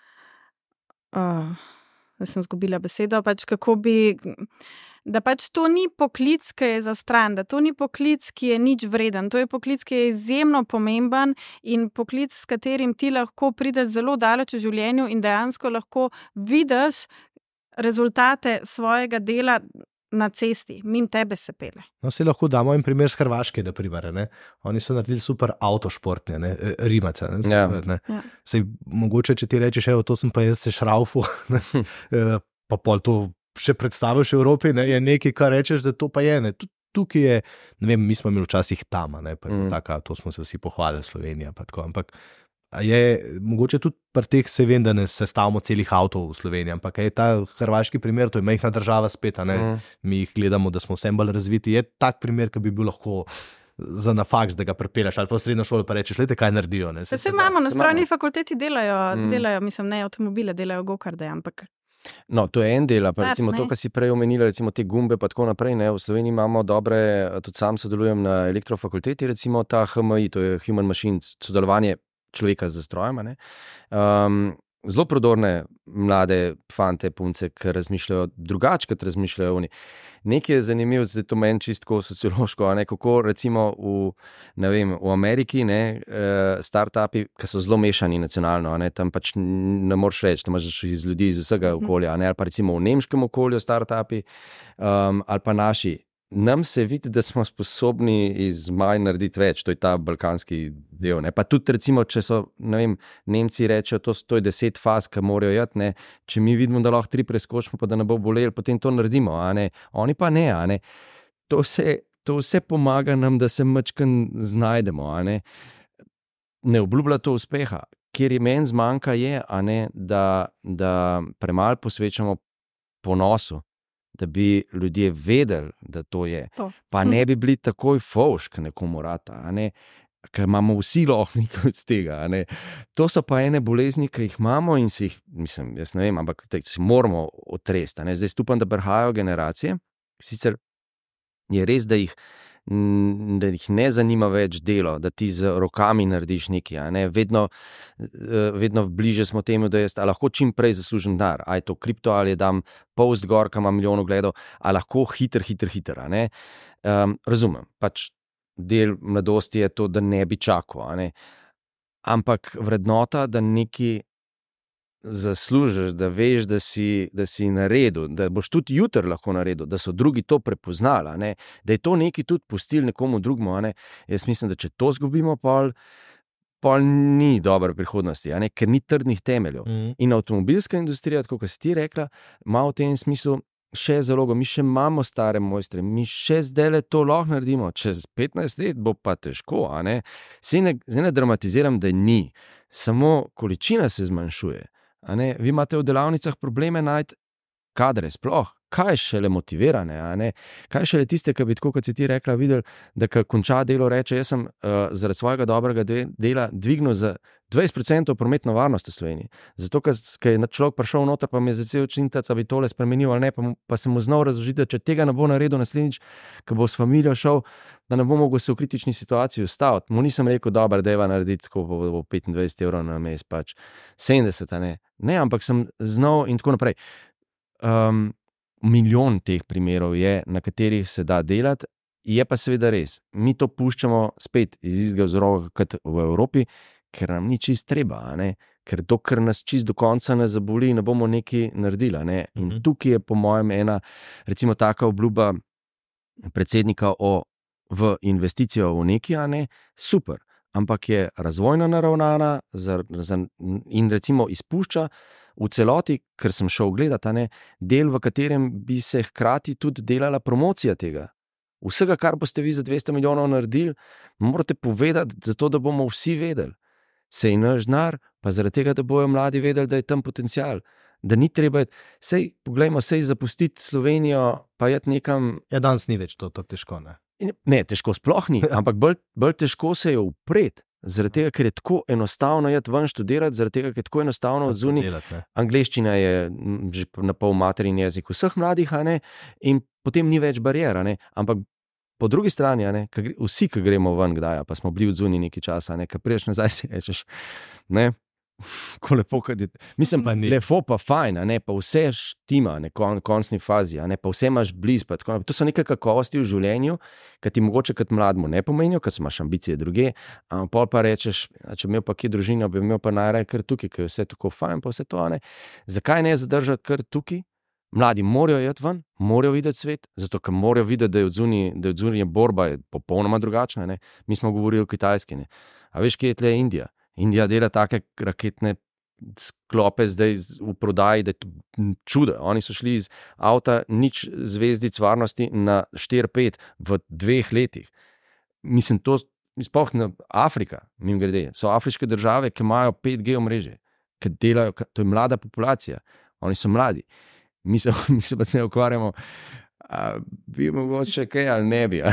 Speaker 3: uh, da sem zgubila besedo, pač kako bi... Da pač to ni poklic, ki je zastran, da to ni poklic, ki je nič vreden. To je poklic, ki je izjemno pomemben in poklic, s katerim ti lahko prideš zelo daleč v življenju in dejansko lahko vidiš rezultate svojega dela na cesti. Mim tebe se pele.
Speaker 2: No, se lahko damo en primer z Hrvaške, da primer, ne? Oni so naredili super avtošportne, ne? Rimace. Ne?
Speaker 4: Ja.
Speaker 2: Ne?
Speaker 3: Ja.
Speaker 2: Sej, mogoče, če ti rečeš, evo, to sem pa jaz se šraufu, pa pol to še predstaviš v Evropi, ne, je nekaj, kar rečeš, da to pa je, ne, tukaj je, ne vem, mi smo imeli včasih Tama, ne, pa mm. taka, to smo se vsi pohvalili, Slovenija, pa tako, ampak je, mogoče tudi pri teh se vem, da ne sestavimo celih avtov v Sloveniji, ampak je ta hrvaški primer, to je majhna država spet, ne, mm. mi jih gledamo, da smo vsem bolj razviti, je tak primer, ki bi bil lahko za na faks, da ga prepeljaš ali pa v srednjo šolo, pa rečeš, lejte, kaj naredijo. Ne,
Speaker 3: se se imamo, na strojni fakulteti delajo, mm. delajo, mislim, ne avtomobile, delajo go-karde, ampak
Speaker 4: No, to je en del, pa recimo to, kar si prej omenila, recimo te gumbe pa tako naprej, ne, v Sloveniji imamo dobre, tudi sam sodelujem na elektrofakulteti, recimo ta H M I, to je Human Machines, sodelovanje človeka z strojem, ne. Um, zelo prodorne mlade fante, punce, ki razmišljajo drugače, kot razmišljajo oni. Nekaj je zanimivo, zdaj to meni čistko sociološko, ne, kako recimo v, ne vem, v Ameriki, ne, startupi, ki so zelo mešani nacionalno, ne, tam pač ne moreš reči, da imaš iz ljudi iz vsega okolja, ne, ali pa recimo v nemškem okolju startupi, um, ali pa naši. Nam se vidi, da smo sposobni iz manj narediti več, to je ta balkanski del. Ne? Pa tudi recimo, če so, ne vem, Nemci rečejo, to, to je deset faz, ki morajo jeti, ne? Če mi vidimo, da lahko tri preskočimo, pa da ne bo bolelo, potem to naredimo, a ne? Oni pa ne, a ne? To vse, to vse pomaga nam, da se majčkeno znajdemo, a ne? ne obljublja to uspeha. Kjer je meni zmanjka, je, a ne, da, da premalo posvečamo ponosu, da bi ljudje vedeli, da to je.
Speaker 3: To.
Speaker 4: Pa ne bi bili takoj fovšk nekomu rata, a ne, ker imamo vsi lahko nekaj od tega. A ne. To so pa ene bolezni, ki jih imamo in si jih, mislim, jaz ne vem, ampak si moramo otresti. A ne. Zdaj stupam, da prihajajo generacije, sicer je res, da jih da jih ne zanima več delo, da ti z rokami narediš nekaj, a ne, vedno, vedno bliže smo temu, da jaz lahko čim prej zaslužim denar, a je to kripto ali je dam post gor, ki ima milijon ogledov, a lahko hiter, hiter, hiter, a ne. Um, razumem, pač del mladosti je to, da ne bi čakal, a ne. Ampak vrednota, da nekaj zaslužiš, da veš, da si, da si naredil, da boš tudi jutri lahko naredil, da so drugi to prepoznali, a ne? Da je to nekaj tudi pustil nekomu drugemu. A ne? Jaz mislim, da če to zgubimo, pol, pol ni dobre prihodnosti, a ne? Ker ni trdnih temeljev. Mm. In avtomobilska industrija, tako kot si ti rekla, ima v tem smislu še zalogo. Mi še imamo stare mojstre, mi še zdaj to lahko naredimo. Čez petnajst let bo pa težko, a ne? Zdaj ne, zdaj ne dramatiziram, da ni. Samo količina se zmanjšuje. A ne, vi imate v delavnicah probleme najti kadre, sploh, kaj šele motivirane, a ne, kaj šele tiste, ki bi tako, kot si ti rekla, videli, da ko konča delo, reče, jaz sem uh, zaradi svojega dobrega dela dvignil za dvajset procentov prometno varnost v Sloveniji. Zato, ker je človek prišel noter, pa mi je začel činiti, da bi tole spremenil ali ne, pa, pa se mu znal razložiti, da če tega ne bo naredil naslednjič, ko bo s familijo šel, da ne bo mogel se v kritični situaciji ustaviti. Mu nisem rekel, dobro, deva narediti tako bo petindvajset evrov na mes, pač sedemdeset, a ne. Ne, ampak sem znal in tako naprej. Um, milijon teh primerov je, na katerih se da delati, je pa seveda res. Mi to puščamo spet iz istega vzroka kot v Evropi, ker nam ni čist treba, a ne? Ker to, ker nas čist do konca ne zaboli, ne bomo nekaj naredili. Ne? In mm-hmm. tukaj je po mojem ena, recimo taka obljuba predsednika o, v investicijo v nekaj, a ne? Super, ampak je razvojno naravnana za, za, in recimo izpušča v celoti, ker sem šel gledati, a ne, del, v katerem bi se hkrati tudi delala promocija tega. Vsega, kar boste vi za dvesto milijonov naredili, morate povedati, zato da bomo vsi vedeli. Sej naš denar, pa zaradi tega, da bojo mladi vedeli, da je tam potencial. Da ni treba, sej, poglejmo, sej zapustiti Slovenijo, pa jeti nekam.
Speaker 2: Ja, danes ni več to, to težko, ne?
Speaker 4: Ne, težko sploh ni, ampak bolj, bolj težko se je upreti. Zaradi tega, ker je tako enostavno jeti ven študirati, zaradi tega, ker je tako enostavno odzuni. Angleščina je že na pol materin jezik vseh mladih, a ne, in potem ni več barijer, a ne, ampak po drugi strani, a ne, gre, vsi, ki gremo ven kdaj, pa smo bili odzuni nekaj časa, a ne, ki priješ nazaj si rečeš, ne, ko lepo, kad je, mislim, pa lepo pa fajn, a ne, pa vse štima, ne, kon, končni fazi, a ne, pa vse imaš bliz, pa tako, to so neke kakovosti v življenju, ki ti mogoče kot mladmu ne pomenijo, ker imaš ambicije druge, a pol pa rečeš, a če imel pa kje družino, bi imel pa najraje kar tukaj, ker je vse tako fajn, pa vse to, a ne, zakaj ne zadržati kar tukaj? Mladi morajo jeti ven, morajo videti svet, zato ker morajo videti, da je odzunji, da je odzunji borba je popolnoma drugačna, ne, mi smo govorili o Kitajski, ne, a veš, kje je tle Indija? Indija dela take raketne sklope zdaj v prodaji, da je to čudo. Oni so šli iz avta nič zvezdic varnosti na štiri pet v dveh letih. Mislim, to sploh na Afrika, mimo grede, so afriške države, ki imajo pet G omrežje, ki delajo, to je mlada populacija, oni so mladi. Mi se, mi se pa ne ukvarjamo, a bi mogoče kaj ali ne bi.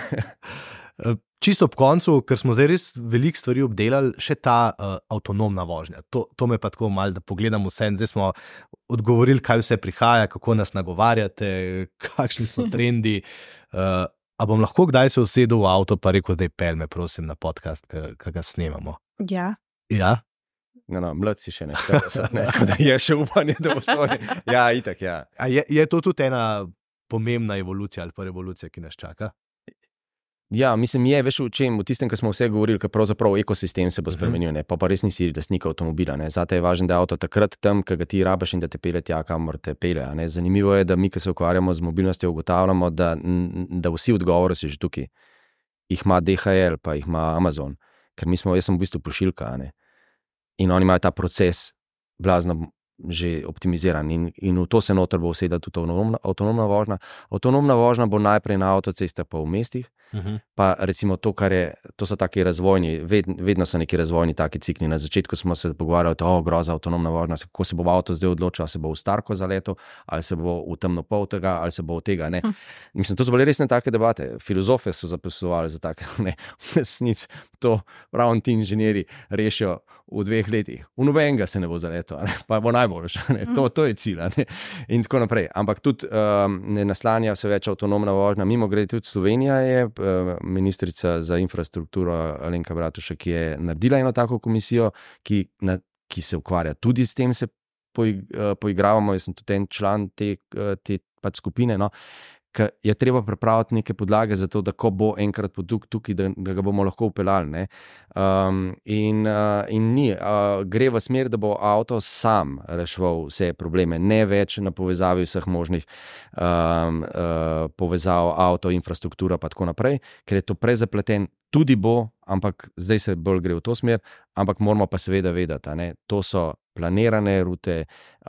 Speaker 2: Čisto ob koncu, ker smo zdaj res veliko stvari obdelali, še ta uh, avtonomna vožnja. To, to me pa tako malo, da pogledam vse. Zdaj smo odgovorili, kaj vse prihaja, kako nas nagovarjate, kakšni so trendi. Uh, a bom lahko kdaj se usedel v avto, pa rekel, da je pel me, prosim, na podcast, ki ga snemamo?
Speaker 3: Ja.
Speaker 2: Ja?
Speaker 4: No, no, mlad si še ne, ne, tako da je še upanje, da bo svoj. Ja, itak, ja.
Speaker 2: A je, je to tudi ena pomembna evolucija ali pa revolucija, ki nas čaka?
Speaker 4: Ja, mislim, je, veš, v čem, v tistem, ko smo vse govorili, ker pravzaprav ekosistem se bo spremenil, ne, pa pa res nisi lastnik avtomobila, ne, zate je važno, da je avto takrat tam, ko ga ti rabiš in da te pelje tja, kamor te pelje, ne. Zanimivo je, da mi, ki se ukvarjamo z mobilnostjo, ugotavljamo, da, da vsi odgovori si že tukaj. Jih ima D H L, pa jih ima Amazon, ker mi smo, jaz sem v bistvu pošiljka, ne, in oni imajo ta proces blazno že optimiziran in, in v to se noter bo vseda tudi avtonomna, avtonomna vožnja. Avtonomna vožnja bo najprej na avtocestah pa v mestih,
Speaker 2: Uh-huh.
Speaker 4: Pa recimo to, kar je, to so taki razvojni, ved, vedno so neki razvojni taki cikli. Na začetku smo se pogovarjali, da je groza avtonomna vožnja, kako se bo avto zdaj odločil, ali se bo v Starko zaletel, ali se bo v temno pol tega, ali se bo v tega. Ne. Mislim, to so bile resne take debate. Filozofe so zapisovali za take, ne, resnic, to ravno ti inženirji rešijo v dveh letih. V nobenega se ne bo zaletel, ne, pa bo najboljš. To, to je cilj. Ne. In tako naprej. Ampak tudi um, ne naslanja se več avtonomna vožnja. Mimo grede tudi Slovenija je, uh, ministrica za infrastrukturo Alenka Bratušek, ki je naredila eno tako komisijo, ki, na, ki se ukvarja tudi s tem, se poig, uh, poigravamo. Jaz sem tudi en član te, uh, te pač skupine, no. Je treba pripraviti neke podlage za to, da ko bo enkrat produkt tukaj, da, da ga bomo lahko upeljali. Ne? Um, in, uh, in ni, uh, gre v smer, da bo avto sam reševal vse probleme, ne več na povezavi vseh možnih um, uh, povezav, avto, infrastruktura pa tako naprej, ker je to prezapleten, tudi bo, ampak zdaj se bolj gre v to smer, ampak moramo pa seveda vedeti, ne? To so planirane rute,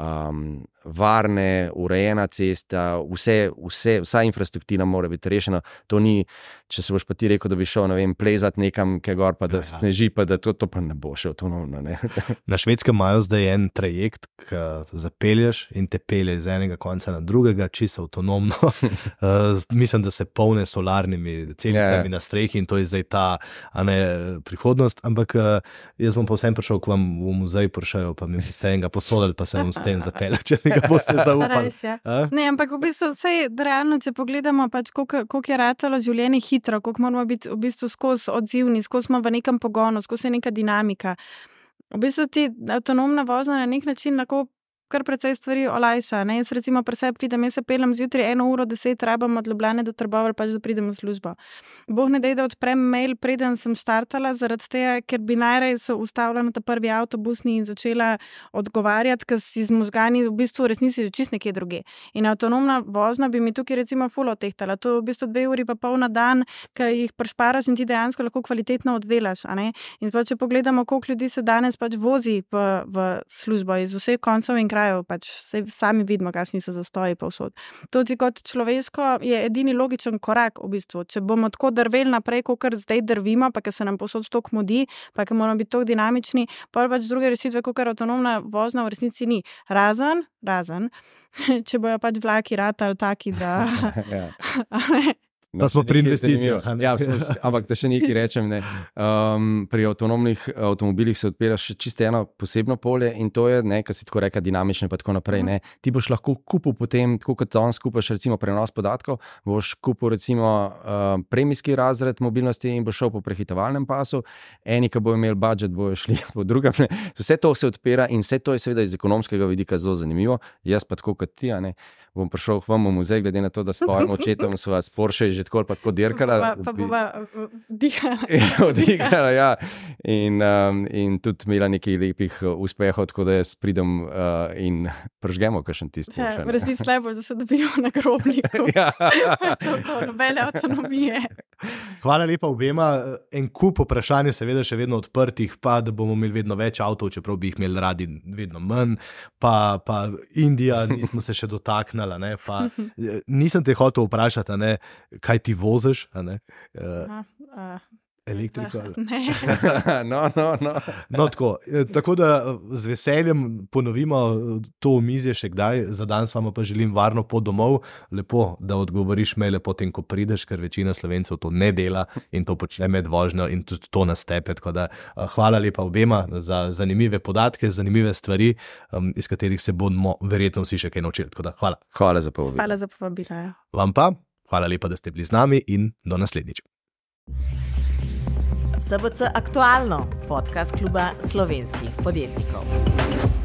Speaker 4: um, varne, urejena cesta, vse, vse, vsa infrastruktura mora biti rešena. To ni, če se boš pa ti rekel, da bi šel, ne vem, plezati nekam, kaj gor, pa da sneži, pa da to, to pa ne bo še avtonomno. Ne?
Speaker 2: Na Švedskem imajo zdaj en trajekt, ki zapelješ in te pelje iz enega konca na drugega, čisto avtonomno. uh, mislim, da se polne solarnimi celicami yeah. na strehi in to je zdaj ta a ne, prihodnost, ampak uh, jaz bom pa vsem prišel k vam v muzej, prišel, pa mi ste enega posodili, pa se bom s tem zapeljal, če mi ga boste zaupali.
Speaker 3: Res, ja. Ne, ampak v bistvu vsej, realno, če pogledamo, pač, koliko, koliko je ratalo življenje hitro, koliko moramo biti v bistvu skozi odzivni, skozi smo v nekem pogonu, skozi je neka dinamika. V bistvu ti avtonomna vožnja na nek način lahko kar precej stvari olajša. Ne? Jaz recimo pri sebi vidim, jaz se peljem zjutraj eno uro deset, rabam od Ljubljane do Trbovelj, pač da pridem v službo. Boh ne dej, da odprem mail, preden sem štartala, zaradi tega, ker bi najraje se ustavila na ta prvi avtobusni in začela odgovarjati, ker si z možgani v bistvu v resnici že čist nekje druge. In avtonomna vožnja bi mi tukaj recimo ful otehtala. To je v bistvu dve uri pa pol na dan, ki jih prešparaš in ti dejansko lahko kvalitetno oddelaš. A ne? In pa če pogledamo, koliko ljudi se danes pač vozi v, v službo iz vseh koncev in krajev, pač sami vidimo, kakšni so zastoji povsod. Tudi kot človeško je edini logičen korak v bistvu. Če bomo tako drveli naprej, kot zdaj drvimo, pa ker se nam povsod toliko mudi, pa ker moramo biti toliko dinamični, pa pač druge rešitve, kot avtonomna vožnja v resnici ni. Razen, razen, če bojo pač vlaki ratali taki, da...
Speaker 2: Pa smo pri investicijah.
Speaker 4: Ja, ampak da še nekaj rečem, ne. Um, pri avtonomnih avtomobilih se odpira še čisto eno posebno polje in to je, ne, kar si tako reka, dinamično in pa tako naprej. Ne. Ti boš lahko kupil potem, tako kot danes kupaš recimo prenos podatkov, boš kupil recimo uh, premijski razred mobilnosti in boš šel po prehitevalnem pasu, eni, ki bojo imeli budžet, bojo šli po drugem. Ne. Vse to se odpira in vse to je seveda iz ekonomskega vidika zelo zanimivo. Jaz pa tako kot ti, a ne, bom prišel k vam v muzej, glede na to, da s svojim očetom sva s Porsche že tako pa tako dirkala.
Speaker 3: Pa, pa bova dihala.
Speaker 4: Odihala, ja. In, um, in tudi imela nekaj lepih uspehov, tako da jaz pridem uh, in pržgemo kakšen tisti Porsche.
Speaker 3: Ja, v resnici najbolj, da se dobimo na grobniku. Ja. To, to, nobene avtonomije.
Speaker 2: Hvala lepa obema. En kup vprašanj je seveda še vedno odprtih, pa da bomo imeli vedno več avtov, čeprav bi jih imeli radi vedno manj, pa, pa Indija, nismo se še dotaknili, ne, pa nisem te hotel vprašati, ne, kaj ti voziš, a ne? Uh,
Speaker 3: Aha, uh.
Speaker 2: Elektriko?
Speaker 3: Ne.
Speaker 4: no, no, no.
Speaker 2: no, tako. Tako da z veseljem ponovimo to omizje še kdaj. Za danes vam pa želim varno pot domov. Lepo, da odgovoriš maile potem, ko prideš, ker večina Slovencev to ne dela in to počne med vožnjo in tudi to nas tepe. Tako da hvala lepa obema za zanimive podatke, zanimive stvari, um, iz katerih se bomo verjetno vsi še kaj naučili. Tako da hvala.
Speaker 4: Hvala za povabilo.
Speaker 3: Hvala za povabilo. Ja.
Speaker 2: Vam pa hvala lepa, da ste bili z nami in do naslednjič.
Speaker 1: S B C Aktualno, podcast kluba slovenskih podjetnikov.